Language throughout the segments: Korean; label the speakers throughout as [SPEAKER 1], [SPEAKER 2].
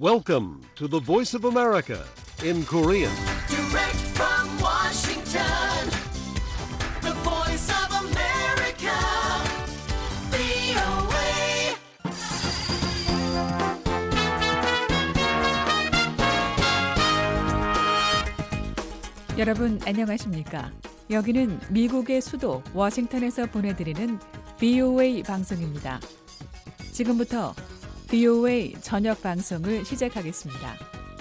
[SPEAKER 1] Welcome to the Voice of America in Korean.
[SPEAKER 2] Direct from Washington, the Voice of America, VOA.
[SPEAKER 3] 여러분 안녕하십니까? 여기는 미국의 수도 워싱턴에서 보내드리는 VOA 방송입니다. 지금부터 VOA 저녁 방송을 시작하겠습니다.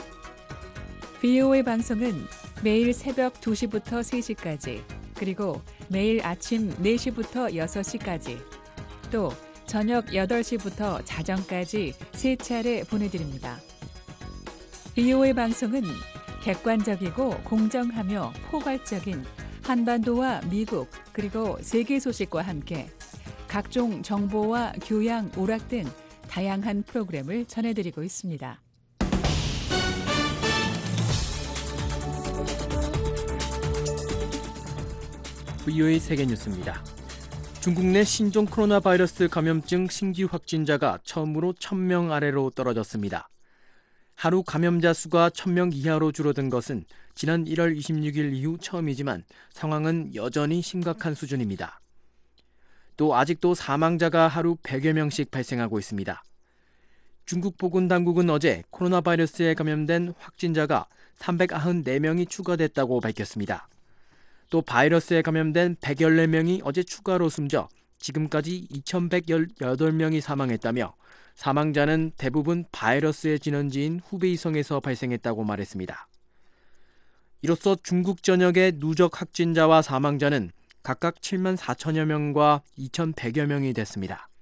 [SPEAKER 3] VOA 방송은 매일 새벽 2시부터 3시까지, 그리고 매일 아침 4시부터 6시까지, 또 저녁 8시부터 자정까지 3차례 보내드립니다. VOA 방송은 객관적이고 공정하며 포괄적인 한반도와 미국 그리고 세계 소식과 함께 각종 정보와 교양, 오락 등 다양한 프로그램을 전해드리고 있습니다.
[SPEAKER 4] VOA 세계뉴스입니다. 중국 내 신종 코로나 바이러스 감염증 신규 확진자가 처음으로 1000명 아래로 떨어졌습니다. 하루 감염자 수가 1000명 이하로 줄어든 것은 지난 1월 26일 이후 처음이지만 상황은 여전히 심각한 수준입니다. 또 아직도 사망자가 하루 100여 명씩 발생하고 있습니다. 중국 보건당국은 어제 코로나 바이러스에 감염된 확진자가 394명이 추가됐다고 밝혔습니다. 또 바이러스에 감염된 114명이 어제 추가로 숨져 지금까지 2118명이 사망했다며 사망자는 대부분 바이러스의 진원지인 후베이성에서 발생했다고 말했습니다. 이로써 중국 전역의 누적 확진자와 사망자는 각각 7만 4천여 명과 2,100여 명이 됐습니다.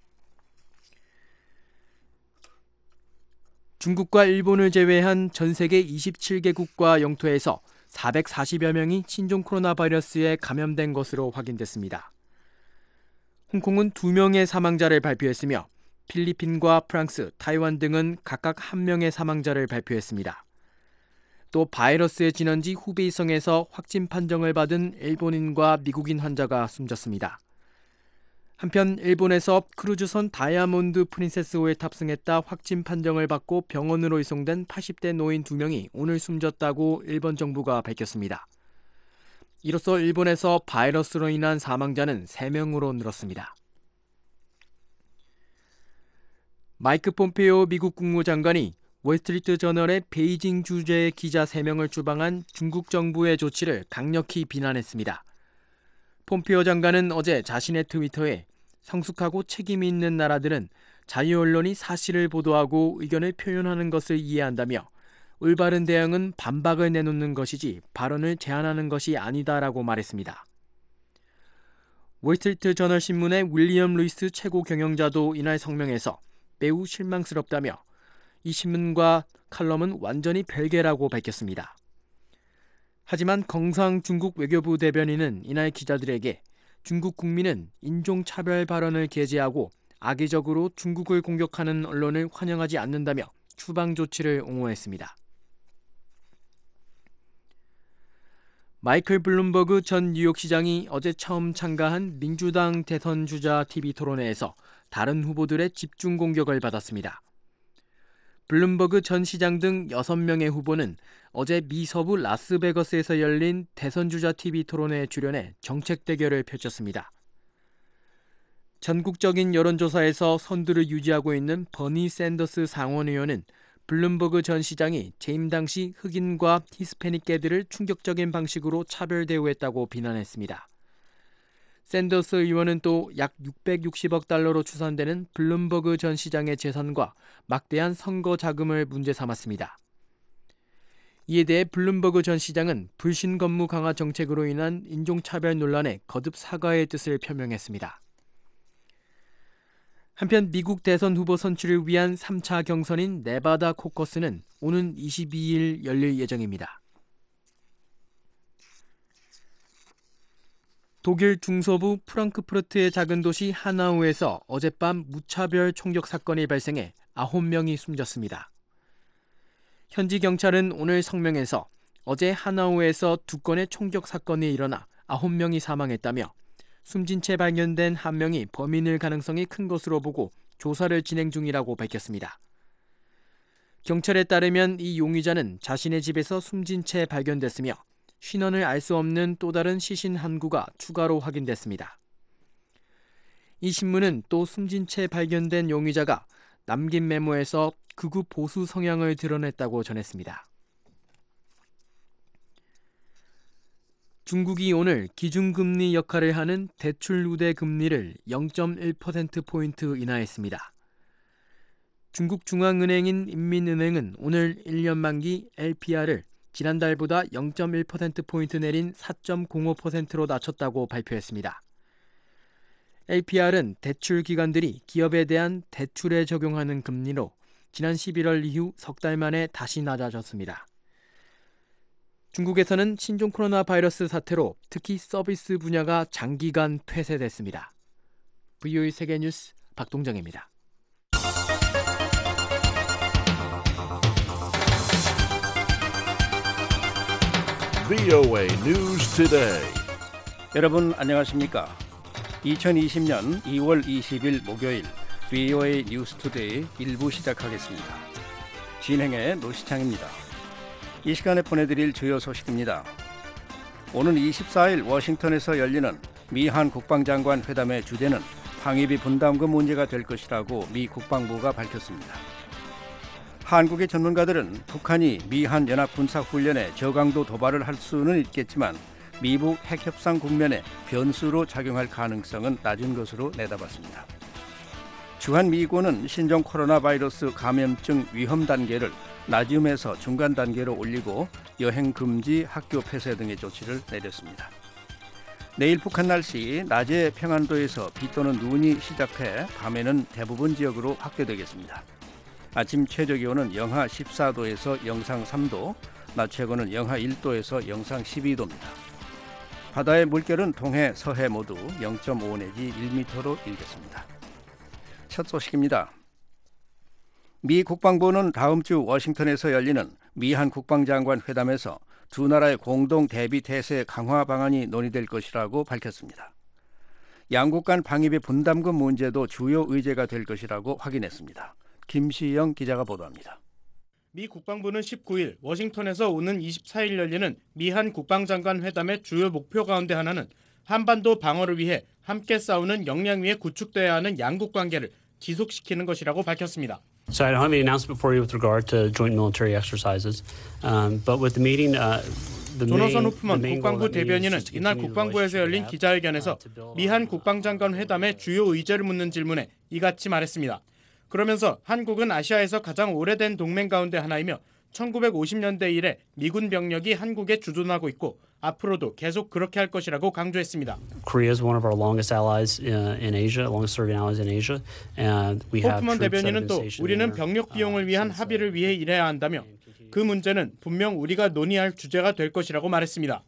[SPEAKER 4] 중국과 일본을 제외한 전 세계 27개국과 영토에서 440여 명이 신종 코로나 바이러스에 감염된 것으로 확인됐습니다. 홍콩은 2명의 사망자를 발표했으며 필리핀과 프랑스, 타이완 등은 각각 1명의 사망자를 발표했습니다. 또 바이러스의 진원지 후베이성에서 확진 판정을 받은 일본인과 미국인 환자가 숨졌습니다. 한편 일본에서 크루즈선 다이아몬드 프린세스호에 탑승했다 확진 판정을 받고 병원으로 이송된 80대 노인 2명이 오늘 숨졌다고 일본 정부가 밝혔습니다. 이로써 일본에서 바이러스로 인한 사망자는 3명으로 늘었습니다. 마이크 폼페이오 미국 국무장관이 월스트리트 저널의 베이징 주재 기자 3명을 추방한 중국 정부의 조치를 강력히 비난했습니다. 폼페이오 장관은 어제 자신의 트위터에 성숙하고 책임이 있는 나라들은 자유 언론이 사실을 보도하고 의견을 표현하는 것을 이해한다며 올바른 대응은 반박을 내놓는 것이지 발언을 제한하는 것이 아니다라고 말했습니다. 월스트리트 저널 신문의 윌리엄 루이스 최고 경영자도 이날 성명에서 매우 실망스럽다며 이 신문과 칼럼은 완전히 별개라고 밝혔습니다. 하지만 경상 중국 외교부 대변인은 이날 기자들에게 중국 국민은 인종차별 발언을 게재하고 악의적으로 중국을 공격하는 언론을 환영하지 않는다며 추방 조치를 옹호했습니다. 마이클 블룸버그 전 뉴욕시장이 어제 처음 참가한 민주당 대선 주자 TV 토론회에서 다른 후보들의 집중 공격을 받았습니다. 블룸버그 전 시장 등 6명의 후보는 어제 미 서부 라스베거스에서 열린 대선주자 TV 토론회에 출연해 정책 대결을 펼쳤습니다. 전국적인 여론조사에서 선두를 유지하고 있는 버니 샌더스 상원의원은 블룸버그 전 시장이 재임 당시 흑인과 히스패닉계들을 충격적인 방식으로 차별 대우했다고 비난했습니다. 샌더스 의원은 또 약 660억 달러로 추산되는 블룸버그 전 시장의 재산과 막대한 선거 자금을 문제 삼았습니다. 이에 대해 블룸버그 전 시장은 불신 검무 강화 정책으로 인한 인종차별 논란에 거듭 사과의 뜻을 표명했습니다. 한편 미국 대선 후보 선출을 위한 3차 경선인 네바다 코커스는 오는 22일 열릴 예정입니다. 독일 중서부 프랑크푸르트의 작은 도시 하나우에서 어젯밤 무차별 총격 사건이 발생해 9명이 숨졌습니다. 현지 경찰은 오늘 성명에서 어제 하나우에서 2건의 총격 사건이 일어나 9명이 사망했다며 숨진 채 발견된 1명이 범인일 가능성이 큰 것으로 보고 조사를 진행 중이라고 밝혔습니다. 경찰에 따르면 이 용의자는 자신의 집에서 숨진 채 발견됐으며 신원을 알 수 없는 또 다른 시신 한 구가 추가로 확인됐습니다. 이 신문은 또 숨진 채 발견된 용의자가 남긴 메모에서 극우 보수 성향을 드러냈다고 전했습니다. 중국이 오늘 기준금리 역할을 하는 대출 우대 금리를 0.1%포인트 인하했습니다. 중국 중앙은행인 인민은행은 오늘 1년 만기 LPR을 지난달보다 0.1%포인트 내린 4.05%로 낮췄다고 발표했습니다. LPR은 대출 기관들이 기업에 대한 대출에 적용하는 금리로 지난 11월 이후 석 달 만에 다시 낮아졌습니다. 중국에서는 신종 코로나 바이러스 사태로 특히 서비스 분야가 장기간 폐쇄됐습니다. VOA 세계뉴스 박동정입니다.
[SPEAKER 1] VOA News Today.
[SPEAKER 5] 여러분 안녕하십니까? 2020년 2월 20일 목요일 VOA 뉴스 투데이 1부 시작하겠습니다. 진행의 노시창입니다. 이 시간에 보내드릴 주요 소식입니다. 오는 24일 워싱턴에서 열리는 미한 국방장관 회담의 주제는 방위비 분담금 문제가 될 것이라고 미 국방부가 밝혔습니다. 한국의 전문가들은 북한이 미한 연합군사훈련에 저강도 도발을 할 수는 있겠지만 미북 핵협상 국면에 변수로 작용할 가능성은 낮은 것으로 내다봤습니다. 주한 미군은 신종 코로나 바이러스 감염증 위험 단계를 낮음에서 중간 단계로 올리고 여행 금지, 학교 폐쇄 등의 조치를 내렸습니다. 내일 북한 날씨, 낮에 평안도에서 비 또는 눈이 시작해 밤에는 대부분 지역으로 확대되겠습니다. 아침 최저 기온은 영하 14도에서 영상 3도, 낮 최고는 영하 1도에서 영상 12도입니다. 바다의 물결은 동해, 서해 모두 0.5 내지 1m로 일겠습니다. 첫 소식입니다. 미 국방부는 다음 주 워싱턴에서 열리는 미한 국방장관 회담에서 두 나라의 공동 대비 태세 강화 방안이 논의될 것이라고 밝혔습니다. 양국 간 방위비 분담금 문제도 주요 의제가 될 것이라고 확인했습니다. 김시영 기자가 보도합니다.
[SPEAKER 6] 미 국방부는 19일 워싱턴에서 오는 24일 열리는 미한 국방장관 회담의 주요 목표 가운데 하나는 한반도 방어를 위해 함께 싸우는 역량 위에 구축돼야 하는 양국 관계를 지속시키는 것이라고 밝혔습니다.
[SPEAKER 7] So I don't have any announcement for you with regard to joint military exercises, but with the meeting,
[SPEAKER 6] 조너선 호프먼 국방부 대변인은 이날 국방부에서 열린 기자회견에서 미한 국방장관 회담의 주요 의제를 묻는 질문에 이같이 말했습니다. 그러면서 한국은 아시아에서 가장 오래된 동맹 가운데 하나이며 1950년대 이래 미군 병력이 한국에 주둔하고 있고 앞으로도 계속 그렇게 할 것이라고 강조했습니다.
[SPEAKER 7] Korea is one of our longest allies in Asia, longest serving allies in Asia, and we have
[SPEAKER 6] 호프먼
[SPEAKER 7] troops that have
[SPEAKER 6] 대변인은
[SPEAKER 7] been
[SPEAKER 6] 또
[SPEAKER 7] stationed
[SPEAKER 6] 우리는
[SPEAKER 7] there,
[SPEAKER 6] 병력 비용을 위한
[SPEAKER 7] since,
[SPEAKER 6] 합의를 위해 일해야 한다며 그 문제는 분명 우리가 논의할 주제가 될 것이라고 말했습니다.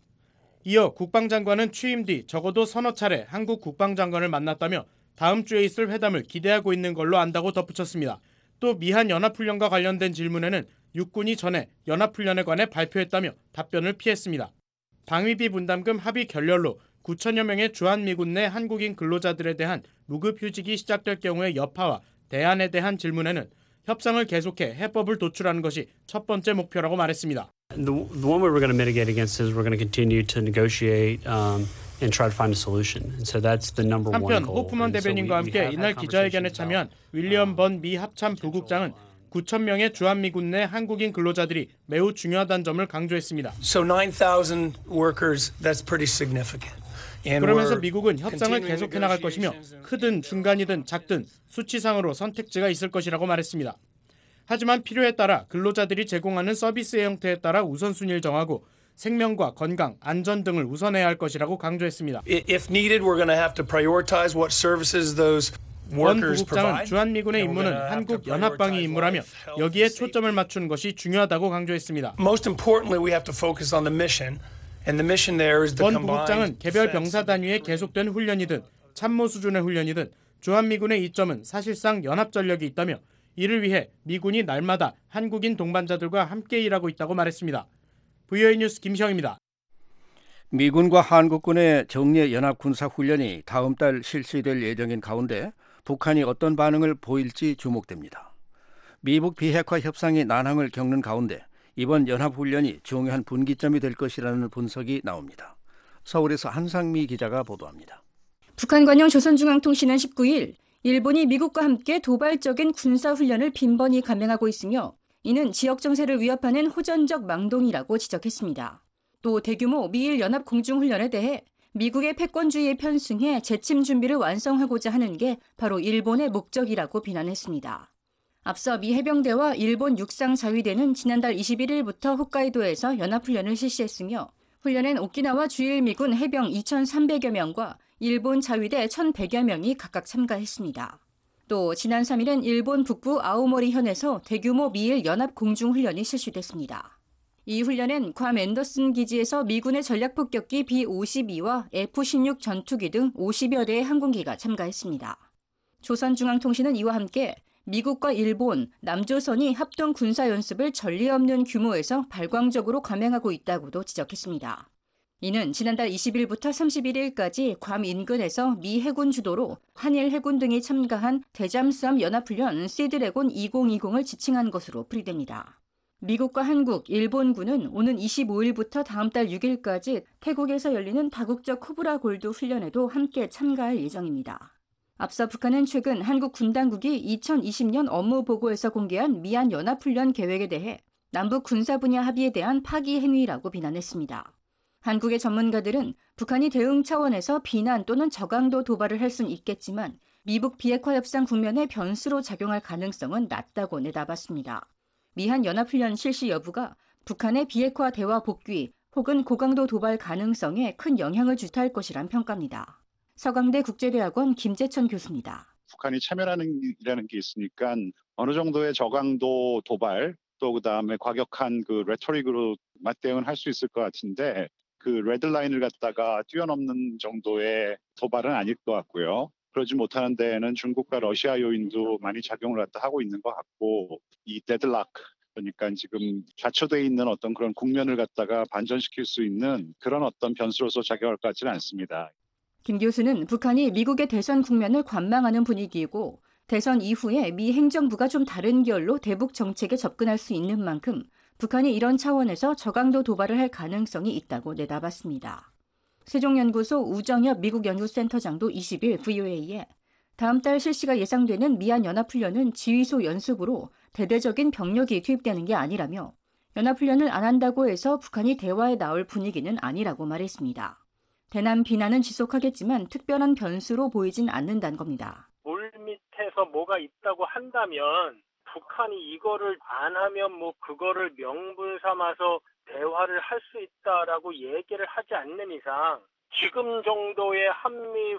[SPEAKER 6] 이어 국방장관은 취임 뒤 적어도 서너 차례 한국 국방장관을 만났다며 다음 주에 있을 회담을 기대하고 있는 걸로 안다고 덧붙였습니다. 또 미한 연합훈련과 관련된 질문에는 육군이 전에 연합훈련에 관해 발표했다며 답변을 피했습니다. 방위비 분담금 합의 결렬로 9천여 명의 주한미군 내 한국인 근로자들에 대한 무급휴직이 시작될 경우의 여파와 대안에 대한 질문에는 협상을 계속해 해법을 도출하는 것이 첫 번째 목표라고 말했습니다.
[SPEAKER 7] The one way we're going to mitigate against is we're going to continue to negotiate and try to find a solution. And so that's the number one
[SPEAKER 6] 한편
[SPEAKER 7] goal.
[SPEAKER 6] 호프먼 대변인과 함께 이날 기자회견에 참여한 윌리엄 번 미 합참 부국장은 9천 명의 주한미군 내 한국인 근로자들이 매우 중요하다는 점을 강조했습니다.
[SPEAKER 8] So 9,000 workers, that's pretty significant.
[SPEAKER 6] 그러면서 미국은 협상을 계속해 나갈 것이며 크든 중간이든 작든 수치상으로 선택지가 있을 것이라고 말했습니다. 하지만 필요에 따라 근로자들이 제공하는 서비스의 형태에 따라 우선순위를 정하고 생명과 건강, 안전 등을 우선해야 할 것이라고 강조했습니다.
[SPEAKER 8] If needed, we're going to have to prioritize what services those
[SPEAKER 6] 원
[SPEAKER 8] workers
[SPEAKER 6] 부국장은
[SPEAKER 8] provide.
[SPEAKER 6] 주한미군의 임무는 한국 연합방위 임무라며 여기에 초점을 맞추는 것이 중요하다고 강조했습니다.
[SPEAKER 8] Most importantly, we have to focus on the mission, and the mission there is the
[SPEAKER 6] 원
[SPEAKER 8] combined
[SPEAKER 6] 부국장은 개별
[SPEAKER 8] defense.
[SPEAKER 6] 병사 단위의 계속된 훈련이든 참모 수준의 훈련이든 주한미군의 이점은 사실상 연합전력이 있다며 이를 위해 미군이 날마다 한국인 동반자들과 함께 일하고 있다고 말했습니다. VOA 뉴스 김시영입니다.
[SPEAKER 5] 미군과 한국군의 정례 연합군사훈련이 다음 달 실시될 예정인 가운데 북한이 어떤 반응을 보일지 주목됩니다. 미북 비핵화 협상이 난항을 겪는 가운데 이번 연합훈련이 중요한 분기점이 될 것이라는 분석이 나옵니다. 서울에서 한상미 기자가 보도합니다.
[SPEAKER 9] 북한 관영 조선중앙통신은 19일 일본이 미국과 함께 도발적인 군사훈련을 빈번히 감행하고 있으며 이는 지역 정세를 위협하는 호전적 망동이라고 지적했습니다. 또 대규모 미일 연합 공중훈련에 대해 미국의 패권주의에 편승해 재침 준비를 완성하고자 하는 게 바로 일본의 목적이라고 비난했습니다. 앞서 미 해병대와 일본 육상자위대는 지난달 21일부터 홋카이도에서 연합훈련을 실시했으며 훈련엔 오키나와 주일 미군 해병 2,300여 명과 일본 자위대 1,100여 명이 각각 참가했습니다. 또 지난 3일엔 일본 북부 아오모리현에서 대규모 미일 연합 공중훈련이 실시됐습니다. 이 훈련엔 괌 앤더슨 기지에서 미군의 전략폭격기 B-52와 F-16 전투기 등 50여 대의 항공기가 참가했습니다. 조선중앙통신은 이와 함께 미국과 일본, 남조선이 합동 군사연습을 전례 없는 규모에서 발광적으로 감행하고 있다고도 지적했습니다. 이는 지난달 20일부터 31일까지 괌 인근에서 미 해군 주도로 한일 해군 등이 참가한 대잠수함 연합훈련 시드래곤 2020을 지칭한 것으로 풀이됩니다. 미국과 한국, 일본군은 오는 25일부터 다음 달 6일까지 태국에서 열리는 다국적 코브라 골드 훈련에도 함께 참가할 예정입니다. 앞서 북한은 최근 한국 군 당국이 2020년 업무 보고에서 공개한 미한 연합훈련 계획에 대해 남북 군사 분야 합의에 대한 파기 행위라고 비난했습니다. 한국의 전문가들은 북한이 대응 차원에서 비난 또는 저강도 도발을 할 수는 있겠지만 미북 비핵화 협상 국면에 변수로 작용할 가능성은 낮다고 내다봤습니다. 미한 연합훈련 실시 여부가 북한의 비핵화 대화 복귀 혹은 고강도 도발 가능성에 큰 영향을 주할 것이란 평가입니다. 서강대 국제대학원 김재천 교수입니다.
[SPEAKER 10] 북한이 참여라는 게 있으니까 어느 정도의 저강도 도발 또 그다음에 과격한 그 레토릭으로 맞대응을 할 수 있을 것 같은데 그 레드라인을 갖다가 뛰어넘는 정도의 도발은 아닐 것 같고요. 그러지 못하는 데에는 중국과 러시아 요인도 많이 작용을 갖다 하고 있는 것 같고 이 데드락 그러니까 지금 좌초돼 있는 어떤 그런 국면을 갖다가 반전시킬 수 있는 그런 어떤 변수로서 작용할 것 같지는 않습니다.
[SPEAKER 9] 김 교수는 북한이 미국의 대선 국면을 관망하는 분위기이고 대선 이후에 미 행정부가 좀 다른 결로 대북 정책에 접근할 수 있는 만큼 북한이 이런 차원에서 저강도 도발을 할 가능성이 있다고 내다봤습니다. 세종연구소 우정엽 미국 연구센터장도 20일 VOA에 다음 달 실시가 예상되는 미한 연합훈련은 지휘소 연습으로 대대적인 병력이 투입되는 게 아니라며 연합훈련을 안 한다고 해서 북한이 대화에 나올 분위기는 아니라고 말했습니다. 대남 비난은 지속하겠지만 특별한 변수로 보이진 않는다는 겁니다.
[SPEAKER 11] 물 밑에서 뭐가 있다고 한다면 북한이 이거를 안 하면 뭐 그거를 명분 삼아서 대화를 할 수 있다라고 얘기를 하지 않는 이상 지금 정도의 한미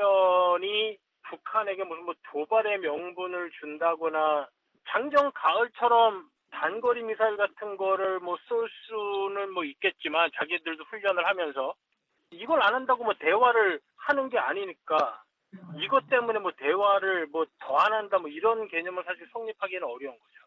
[SPEAKER 11] 훈련이 북한에게 무슨 뭐 도발의 명분을 준다거나 작년 가을처럼 단거리 미사일 같은 거를 뭐 쏠 수는 뭐 있겠지만 자기들도 훈련을 하면서 이걸 안 한다고 뭐 대화를 하는 게 아니니까 이것 때문에 뭐 대화를 뭐 더 안 한다 뭐 이런 개념을 사실 성립하기는 어려운 거죠.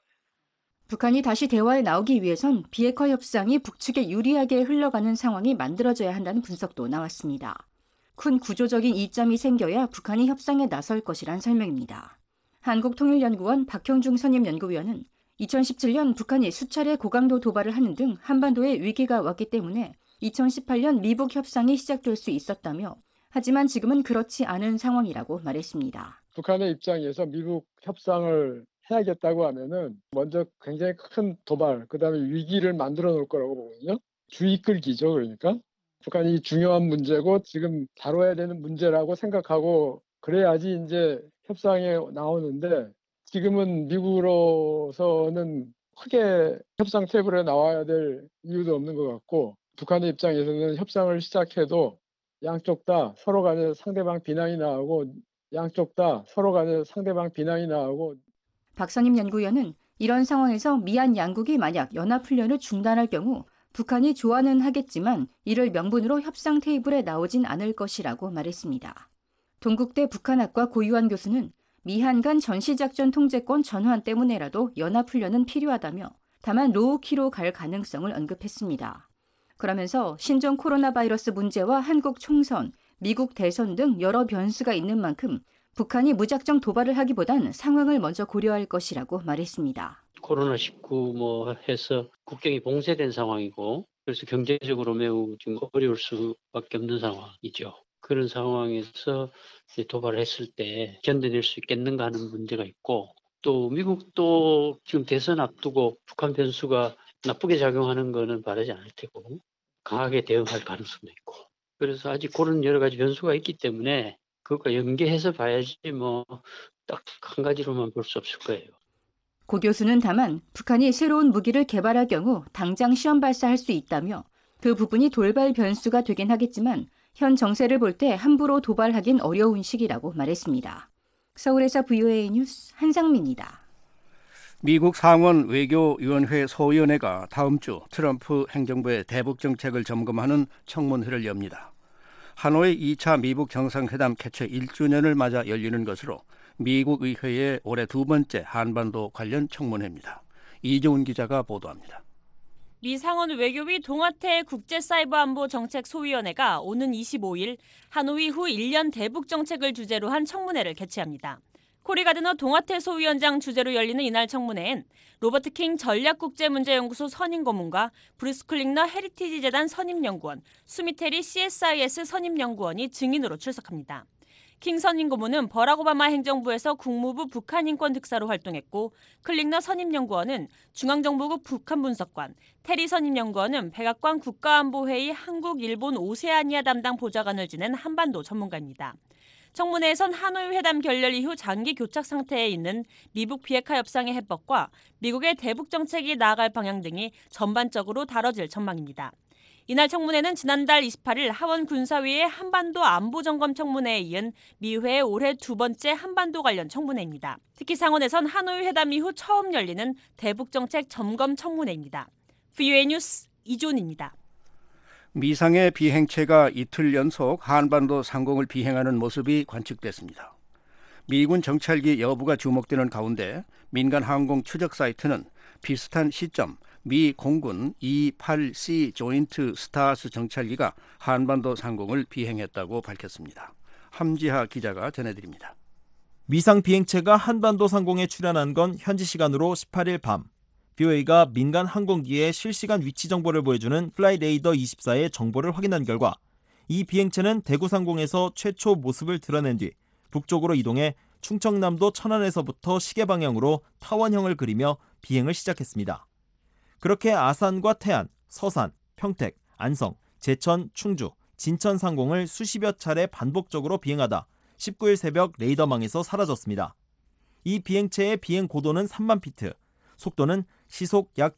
[SPEAKER 9] 북한이 다시 대화에 나오기 위해선 비핵화 협상이 북측에 유리하게 흘러가는 상황이 만들어져야 한다는 분석도 나왔습니다. 큰 구조적인 이점이 생겨야 북한이 협상에 나설 것이란 설명입니다. 한국통일연구원 박형중 선임연구위원은 2017년 북한이 수차례 고강도 도발을 하는 등 한반도에 위기가 왔기 때문에 2018년 미북 협상이 시작될 수 있었다며 하지만 지금은 그렇지 않은 상황이라고 말했습니다.
[SPEAKER 12] 북한의 입장에서 미북 협상을 해야겠다고 하면은 먼저 굉장히 큰 도발, 그다음에 위기를 만들어 놓을 거라고 보거든요. 주의 끌기죠, 그러니까. 북한이 중요한 문제고 지금 다뤄야 되는 문제라고 생각하고 그래야지 이제 협상에 나오는데 지금은 미국으로서는 크게 협상 테이블에 나와야 될 이유도 없는 것 같고 북한의 입장에서는 협상을 시작해도 양쪽 다 서로 간에 상대방 비난이 나오고 양쪽 다 서로 간에 상대방 비난이 나오고
[SPEAKER 9] 박선임 연구위원은 이런 상황에서 미한 양국이 만약 연합훈련을 중단할 경우 북한이 좋아는 하겠지만 이를 명분으로 협상 테이블에 나오진 않을 것이라고 말했습니다. 동국대 북한학과 고유한 교수는 미한 간 전시작전 통제권 전환 때문에라도 연합훈련은 필요하다며 다만 로우키로 갈 가능성을 언급했습니다. 그러면서 신종 코로나 바이러스 문제와 한국 총선, 미국 대선 등 여러 변수가 있는 만큼 북한이 무작정 도발을 하기보단 상황을 먼저 고려할 것이라고 말했습니다.
[SPEAKER 13] 코로나19 뭐 해서 국경이 봉쇄된 상황이고 그래서 경제적으로 매우 지금 어려울 수밖에 없는 상황이죠. 그런 상황에서 도발을 했을 때 견뎌낼 수 있겠는가 하는 문제가 있고 또 미국도 지금 대선 앞두고 북한 변수가 나쁘게 작용하는 거는 바라지 않을 테고 강하게 대응할 가능성도 있고 그래서 아직 그런 여러 가지 변수가 있기 때문에 그것과 연계해서 봐야지 뭐 딱 한 가지로만 볼 수 없을 거예요.
[SPEAKER 9] 고 교수는 다만 북한이 새로운 무기를 개발할 경우 당장 시험 발사할 수 있다며 그 부분이 돌발 변수가 되긴 하겠지만 현 정세를 볼 때 함부로 도발하긴 어려운 시기라고 말했습니다. 서울에서 VOA 뉴스 한상미입니다.
[SPEAKER 5] 미국 상원 외교위원회 소위원회가 다음 주 트럼프 행정부의 대북 정책을 점검하는 청문회를 엽니다. 하노이 2차 미국 정상회담 개최 1주년을 맞아 열리는 것으로 미국 의회의 올해 두 번째 한반도 관련 청문회입니다. 이종훈 기자가 보도합니다.
[SPEAKER 14] 미 상원 외교위 동아태 국제사이버안보정책소위원회가 오는 25일 하노이 후 1년 대북 정책을 주제로 한 청문회를 개최합니다. 코리 가드너 동아태 소위원장 주재로 열리는 이날 청문회엔 로버트 킹 전략국제문제연구소 선임고문과 브루스 클링너 헤리티지 재단 선임연구원, 수미테리 CSIS 선임연구원이 증인으로 출석합니다. 킹 선임고문은 버락 오바마 행정부에서 국무부 북한인권 특사로 활동했고 클링너 선임연구원은 중앙정보국 북한분석관, 테리 선임연구원은 백악관 국가안보회의 한국, 일본, 오세아니아 담당 보좌관을 지낸 한반도 전문가입니다. 청문회에선 하노이 회담 결렬 이후 장기 교착 상태에 있는 미북 비핵화 협상의 해법과 미국의 대북 정책이 나아갈 방향 등이 전반적으로 다뤄질 전망입니다. 이날 청문회는 지난달 28일 하원 군사위의 한반도 안보점검 청문회에 이은 미회의 올해 두 번째 한반도 관련 청문회입니다. 특히 상원에선 하노이 회담 이후 처음 열리는 대북 정책 점검 청문회입니다. VOA 뉴스 이존입니다.
[SPEAKER 5] 미상의 비행체가 이틀 연속 한반도 상공을 비행하는 모습이 관측됐습니다. 미군 정찰기 여부가 주목되는 가운데 민간 항공 추적 사이트는 비슷한 시점 미 공군 E-8C 조인트 스타스 정찰기가 한반도 상공을 비행했다고 밝혔습니다. 함지하 기자가 전해드립니다.
[SPEAKER 15] 미상 비행체가 한반도 상공에 출현한 건 현지 시간으로 18일 밤. BOA가 민간 항공기의 실시간 위치 정보를 보여주는 플라이레이더 24의 정보를 확인한 결과 이 비행체는 대구 상공에서 최초 모습을 드러낸 뒤 북쪽으로 이동해 충청남도 천안에서부터 시계 방향으로 타원형을 그리며 비행을 시작했습니다. 그렇게 아산과 태안, 서산, 평택, 안성, 제천, 충주, 진천 상공을 수십여 차례 반복적으로 비행하다 19일 새벽 레이더망에서 사라졌습니다. 이 비행체의 비행 고도는 3만 피트, 속도는 시속 약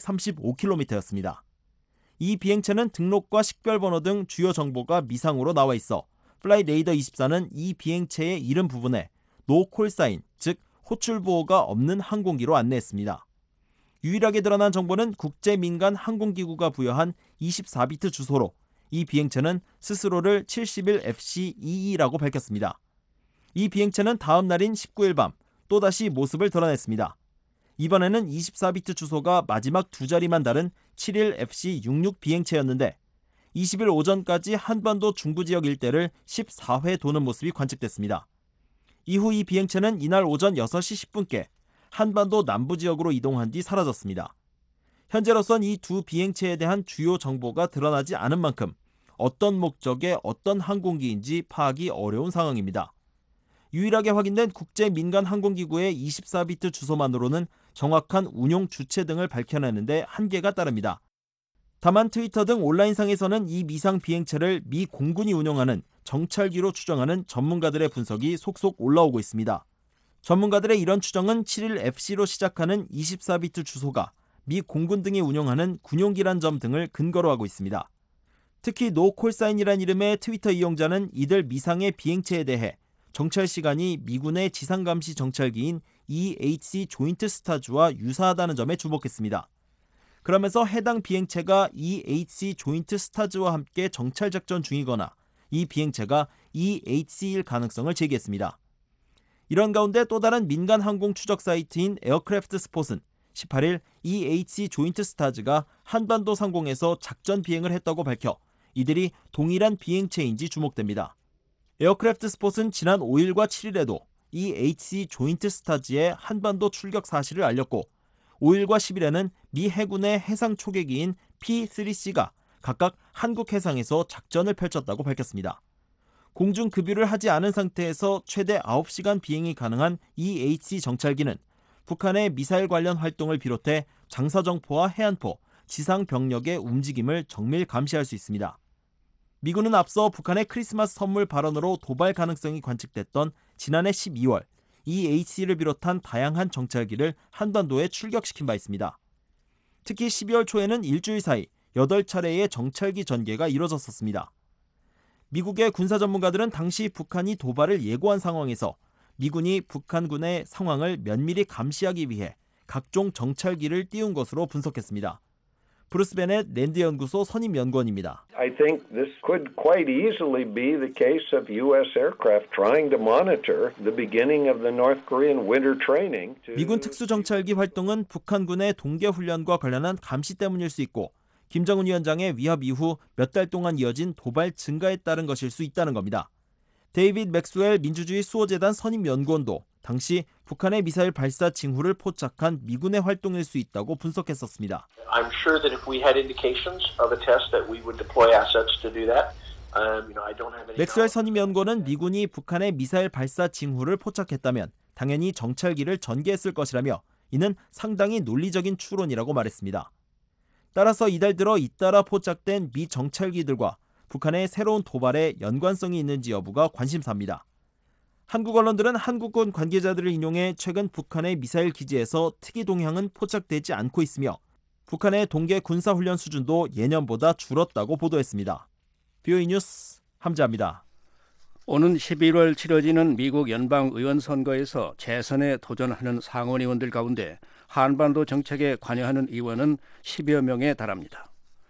[SPEAKER 15] 735km였습니다. 이 비행체는 등록과 식별번호 등 주요 정보가 미상으로 나와 있어 플라이레이더 24는 이 비행체의 이름 부분에 노 콜사인, 즉 호출 보호가 없는 항공기로 안내했습니다. 유일하게 드러난 정보는 국제민간항공기구가 부여한 24비트 주소로 이 비행체는 스스로를 71FC-22라고 밝혔습니다. 이 비행체는 다음 날인 19일 밤 또다시 모습을 드러냈습니다. 이번에는 24비트 주소가 마지막 두 자리만 다른 71FC-66 비행체였는데 20일 오전까지 한반도 중부 지역 일대를 14회 도는 모습이 관측됐습니다. 이후 이 비행체는 이날 오전 6시 10분께 한반도 남부 지역으로 이동한 뒤 사라졌습니다. 현재로선 이 두 비행체에 대한 주요 정보가 드러나지 않은 만큼 어떤 목적의 어떤 항공기인지 파악이 어려운 상황입니다. 유일하게 확인된 국제민간항공기구의 24비트 주소만으로는 정확한 운용 주체 등을 밝혀내는 데 한계가 따릅니다. 다만 트위터 등 온라인상에서는 이 미상 비행체를 미 공군이 운영하는 정찰기로 추정하는 전문가들의 분석이 속속 올라오고 있습니다. 전문가들의 이런 추정은 71FC로 시작하는 24비트 주소가 미 공군 등이 운영하는 군용기란 점 등을 근거로 하고 있습니다. 특히 노콜사인이란 이름의 트위터 이용자는 이들 미상의 비행체에 대해 정찰 시간이 미군의 지상감시 정찰기인 EHC 조인트 스타즈와 유사하다는 점에 주목했습니다. 그러면서 해당 비행체가 EHC 조인트 스타즈와 함께 정찰 작전 중이거나 이 비행체가 EHC일 가능성을 제기했습니다. 이런 가운데 또 다른 민간 항공 추적 사이트인 에어크래프트 스폿은 18일 EHC 조인트 스타즈가 한반도 상공에서 작전 비행을 했다고 밝혀 이들이 동일한 비행체인지 주목됩니다. 에어크래프트 스폿은 지난 5일과 7일에도 이 HC 조인트 스타즈의 한반도 출격 사실을 알렸고 5일과 10일에는 미 해군의 해상 초계기인 P-3C가 각각 한국 해상에서 작전을 펼쳤다고 밝혔습니다. 공중 급유를 하지 않은 상태에서 최대 9시간 비행이 가능한 이 HC 정찰기는 북한의 미사일 관련 활동을 비롯해 장사정포와 해안포, 지상 병력의 움직임을 정밀 감시할 수 있습니다. 미군은 앞서 북한의 크리스마스 선물 발언으로 도발 가능성이 관측됐던 지난해 12월 이 HC를 비롯한 다양한 정찰기를 한반도에 출격시킨 바 있습니다. 특히 12월 초에는 일주일 사이 8차례의 정찰기 전개가 이뤄졌었습니다. 미국의 군사 전문가들은 당시 북한이 도발을 예고한 상황에서 미군이 북한군의 상황을 면밀히 감시하기 위해 각종 정찰기를 띄운 것으로 분석했습니다. 브루스 베넷 랜드 연구소 선임 연구원입니다.
[SPEAKER 16] I think this could quite easily be the case of U.S. aircraft trying to monitor the beginning of the North Korean winter training.
[SPEAKER 15] 미군 특수정찰기 활동은 북한군의 동계 훈련과 관련한 감시 때문일 수 있고 김정은 위원장의 위협 이후 몇 달 동안 이어진 도발 증가에 따른 것일 수 있다는 겁니다. 데이빗 맥스웰 민주주의 수호재단 선임 연구원도 당시 북한의 미사일 발사 징후를 포착한 미군의 활동일 수 있다고 분석했었습니다.
[SPEAKER 17] I'm sure that if we had indications of a test that we would deploy assets to do that. I don't have any.
[SPEAKER 15] 맥스웰 선임 연구원은 미군이 북한의 미사일 발사 징후를 포착했다면 당연히 정찰기를 전개했을 것이라며 이는 상당히 논리적인 추론이라고 말했습니다. 따라서 이달 들어 잇따라 포착된 미 정찰기들과 북한의 새로운 도발에 연관성이 있는지 여부가 관심사입니다. 한국 언론들은 한국군 관계자들을 인용해 최근 북한의 미사일 기지에서 특이 동향은 포착되지 않고 있으며 북한의 동계 군사훈련 수준도 예년보다 줄었다고 보도했습니다. BOE 뉴스 함자입니다.
[SPEAKER 5] 오는 11월 치러지는 미국 연방의원 선거에서 재선에 도전하는 상원 의원들 가운데 한반도 정책에 관여하는 의원은 10여 명에 달합니다.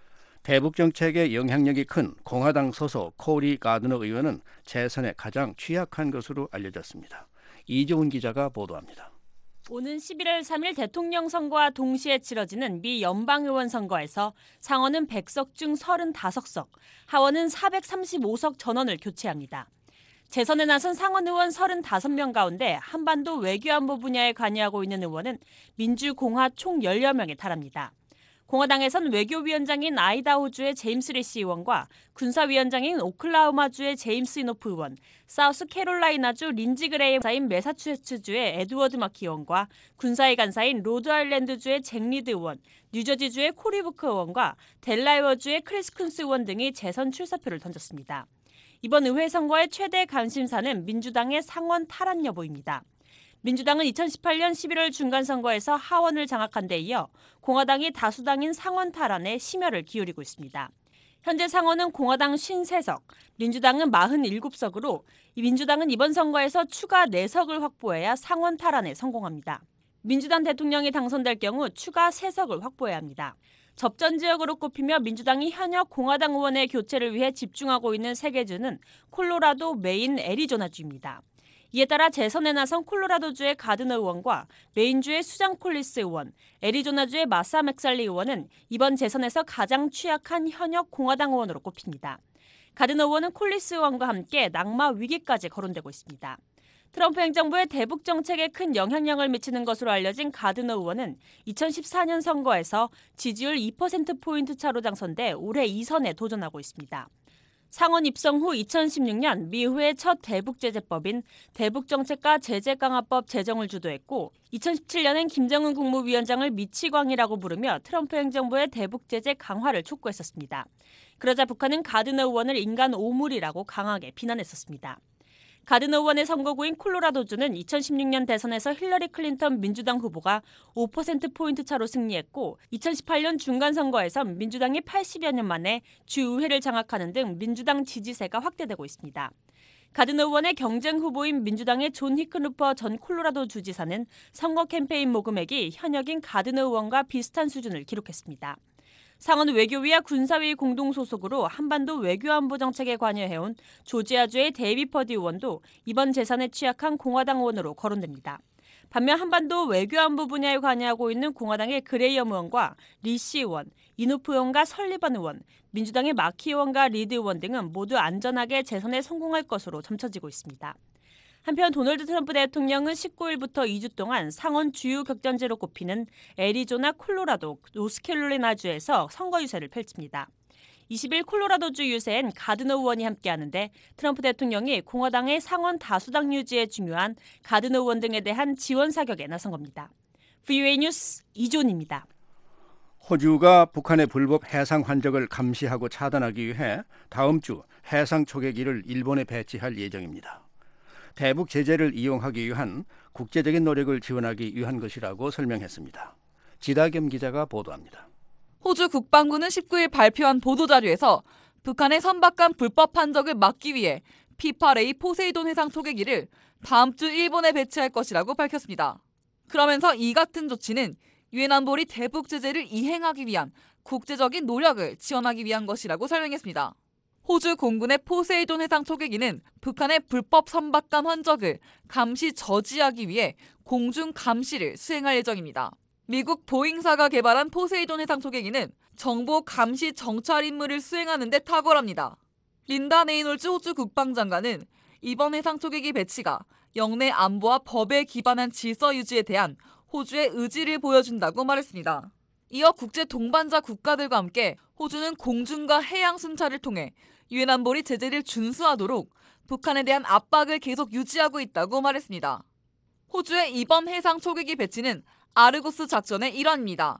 [SPEAKER 5] 대북 정책에 영향력이 큰 공화당 소속 코리 가드너 의원은 재선에 가장 취약한 것으로 알려졌습니다. 이종훈 기자가 보도합니다.
[SPEAKER 14] 오는 11월 3일 대통령 선거와 동시에 치러지는 미 연방의원 선거에서 상원은 100석 중 35석, 하원은 435석 전원을 교체합니다. 재선에 나선 상원 의원 35명 가운데 한반도 외교안보 분야에 관여하고 있는 의원은 민주공화 총 10여 명에 달합니다. 공화당에선 외교위원장인 아이다호주의 제임스 리시 의원과 군사위원장인 오클라호마주의 제임스 이노프 의원, 사우스캐롤라이나주 린지 그레이 간사인 매사추세츠주의 에드워드 마키 의원과 군사위 간사인 로드아일랜드주의 잭 리드 의원, 뉴저지주의 코리 부크 의원과 델라웨어주의 크리스 쿤스 의원 등이 재선 출사표를 던졌습니다. 이번 의회 선거의 최대 관심사는 민주당의 상원 탈환 여부입니다. 민주당은 2018년 11월 중간선거에서 하원을 장악한 데 이어 공화당이 다수당인 상원 탈환에 심혈을 기울이고 있습니다. 현재 상원은 공화당 53석, 민주당은 47석으로 민주당은 이번 선거에서 추가 4석을 확보해야 상원 탈환에 성공합니다. 민주당 대통령이 당선될 경우 추가 3석을 확보해야 합니다. 접전 지역으로 꼽히며 민주당이 현역 공화당 의원의 교체를 위해 집중하고 있는 3개 주는 콜로라도, 메인, 애리조나주입니다. 이에 따라 재선에 나선 콜로라도주의 가드너 의원과 메인주의 수장 콜리스 의원, 애리조나주의 마사 맥살리 의원은 이번 재선에서 가장 취약한 현역 공화당 의원으로 꼽힙니다. 가드너 의원은 콜리스 의원과 함께 낙마 위기까지 거론되고 있습니다. 트럼프 행정부의 대북 정책에 큰 영향력을 미치는 것으로 알려진 가드너 의원은 2014년 선거에서 지지율 2%포인트 차로 당선돼 올해 2선에 도전하고 있습니다. 상원 입성 후 2016년 미 의회의 첫 대북제재법인 대북정책과 제재강화법 제정을 주도했고 2017년엔 김정은 국무위원장을 미치광이라고 부르며 트럼프 행정부의 대북제재 강화를 촉구했었습니다. 그러자 북한은 가드너 의원을 인간 오물이라고 강하게 비난했었습니다. 가드너 의원의 선거구인 콜로라도주는 2016년 대선에서 힐러리 클린턴 민주당 후보가 5%포인트 차로 승리했고 2018년 중간선거에선 민주당이 80여 년 만에 주의회를 장악하는 등 민주당 지지세가 확대되고 있습니다. 가드너 의원의 경쟁 후보인 민주당의 존 히큰루퍼 전 콜로라도 주지사는 선거 캠페인 모금액이 현역인 가드너 의원과 비슷한 수준을 기록했습니다. 상원 외교위와 군사위 공동 소속으로 한반도 외교안보 정책에 관여해온 조지아주의 데이비 퍼디 의원도 이번 재선에 취약한 공화당 의원으로 거론됩니다. 반면 한반도 외교안보 분야에 관여하고 있는 공화당의 그레이엄 의원과 리시 의원, 이누프 의원과 설리번 의원, 민주당의 마키 의원과 리드 의원 등은 모두 안전하게 재선에 성공할 것으로 점쳐지고 있습니다. 한편 도널드 트럼프 대통령은 19일부터 2주 동안 상원 주요 격전지로 꼽히는 애리조나, 콜로라도, 노스캐롤라이나주에서 선거 유세를 펼칩니다. 20일 콜로라도주 유세엔 가드너 의원이 함께하는데 트럼프 대통령이 공화당의 상원 다수당 유지에 중요한 가드너 의원 등에 대한 지원 사격에 나선 겁니다. VOA 뉴스 이존입니다.
[SPEAKER 5] 호주가 북한의 불법 해상 환적을 감시하고 차단하기 위해 다음 주 해상 초계기를 일본에 배치할 예정입니다. 대북 제재를 이용하기 위한 국제적인 노력을 지원하기 위한 것이라고 설명했습니다. 지다겸 기자가 보도합니다.
[SPEAKER 18] 호주 국방부는 19일 발표한 보도자료에서 북한의 선박간 불법 환적을 막기 위해 P-8A 포세이돈 해상 초계기를 다음 주 일본에 배치할 것이라고 밝혔습니다. 그러면서 이 같은 조치는 유엔 안보리 대북 제재를 이행하기 위한 국제적인 노력을 지원하기 위한 것이라고 설명했습니다. 호주 공군의 포세이돈 해상 초계기는 북한의 불법 선박간 환적을 감시 저지하기 위해 공중 감시를 수행할 예정입니다. 미국 보잉사가 개발한 포세이돈 해상 초계기는 정보 감시 정찰 임무를 수행하는 데 탁월합니다. 린다 레이놀즈 호주 국방장관은 이번 해상 초계기 배치가 영내 안보와 법에 기반한 질서 유지에 대한 호주의 의지를 보여준다고 말했습니다. 이어 국제 동반자 국가들과 함께 호주는 공중과 해양 순찰을 통해 유엔 안보리 제재를 준수하도록 북한에 대한 압박을 계속 유지하고 있다고 말했습니다. 호주의 이번 해상 초계기 배치는 아르고스 작전의 일환입니다.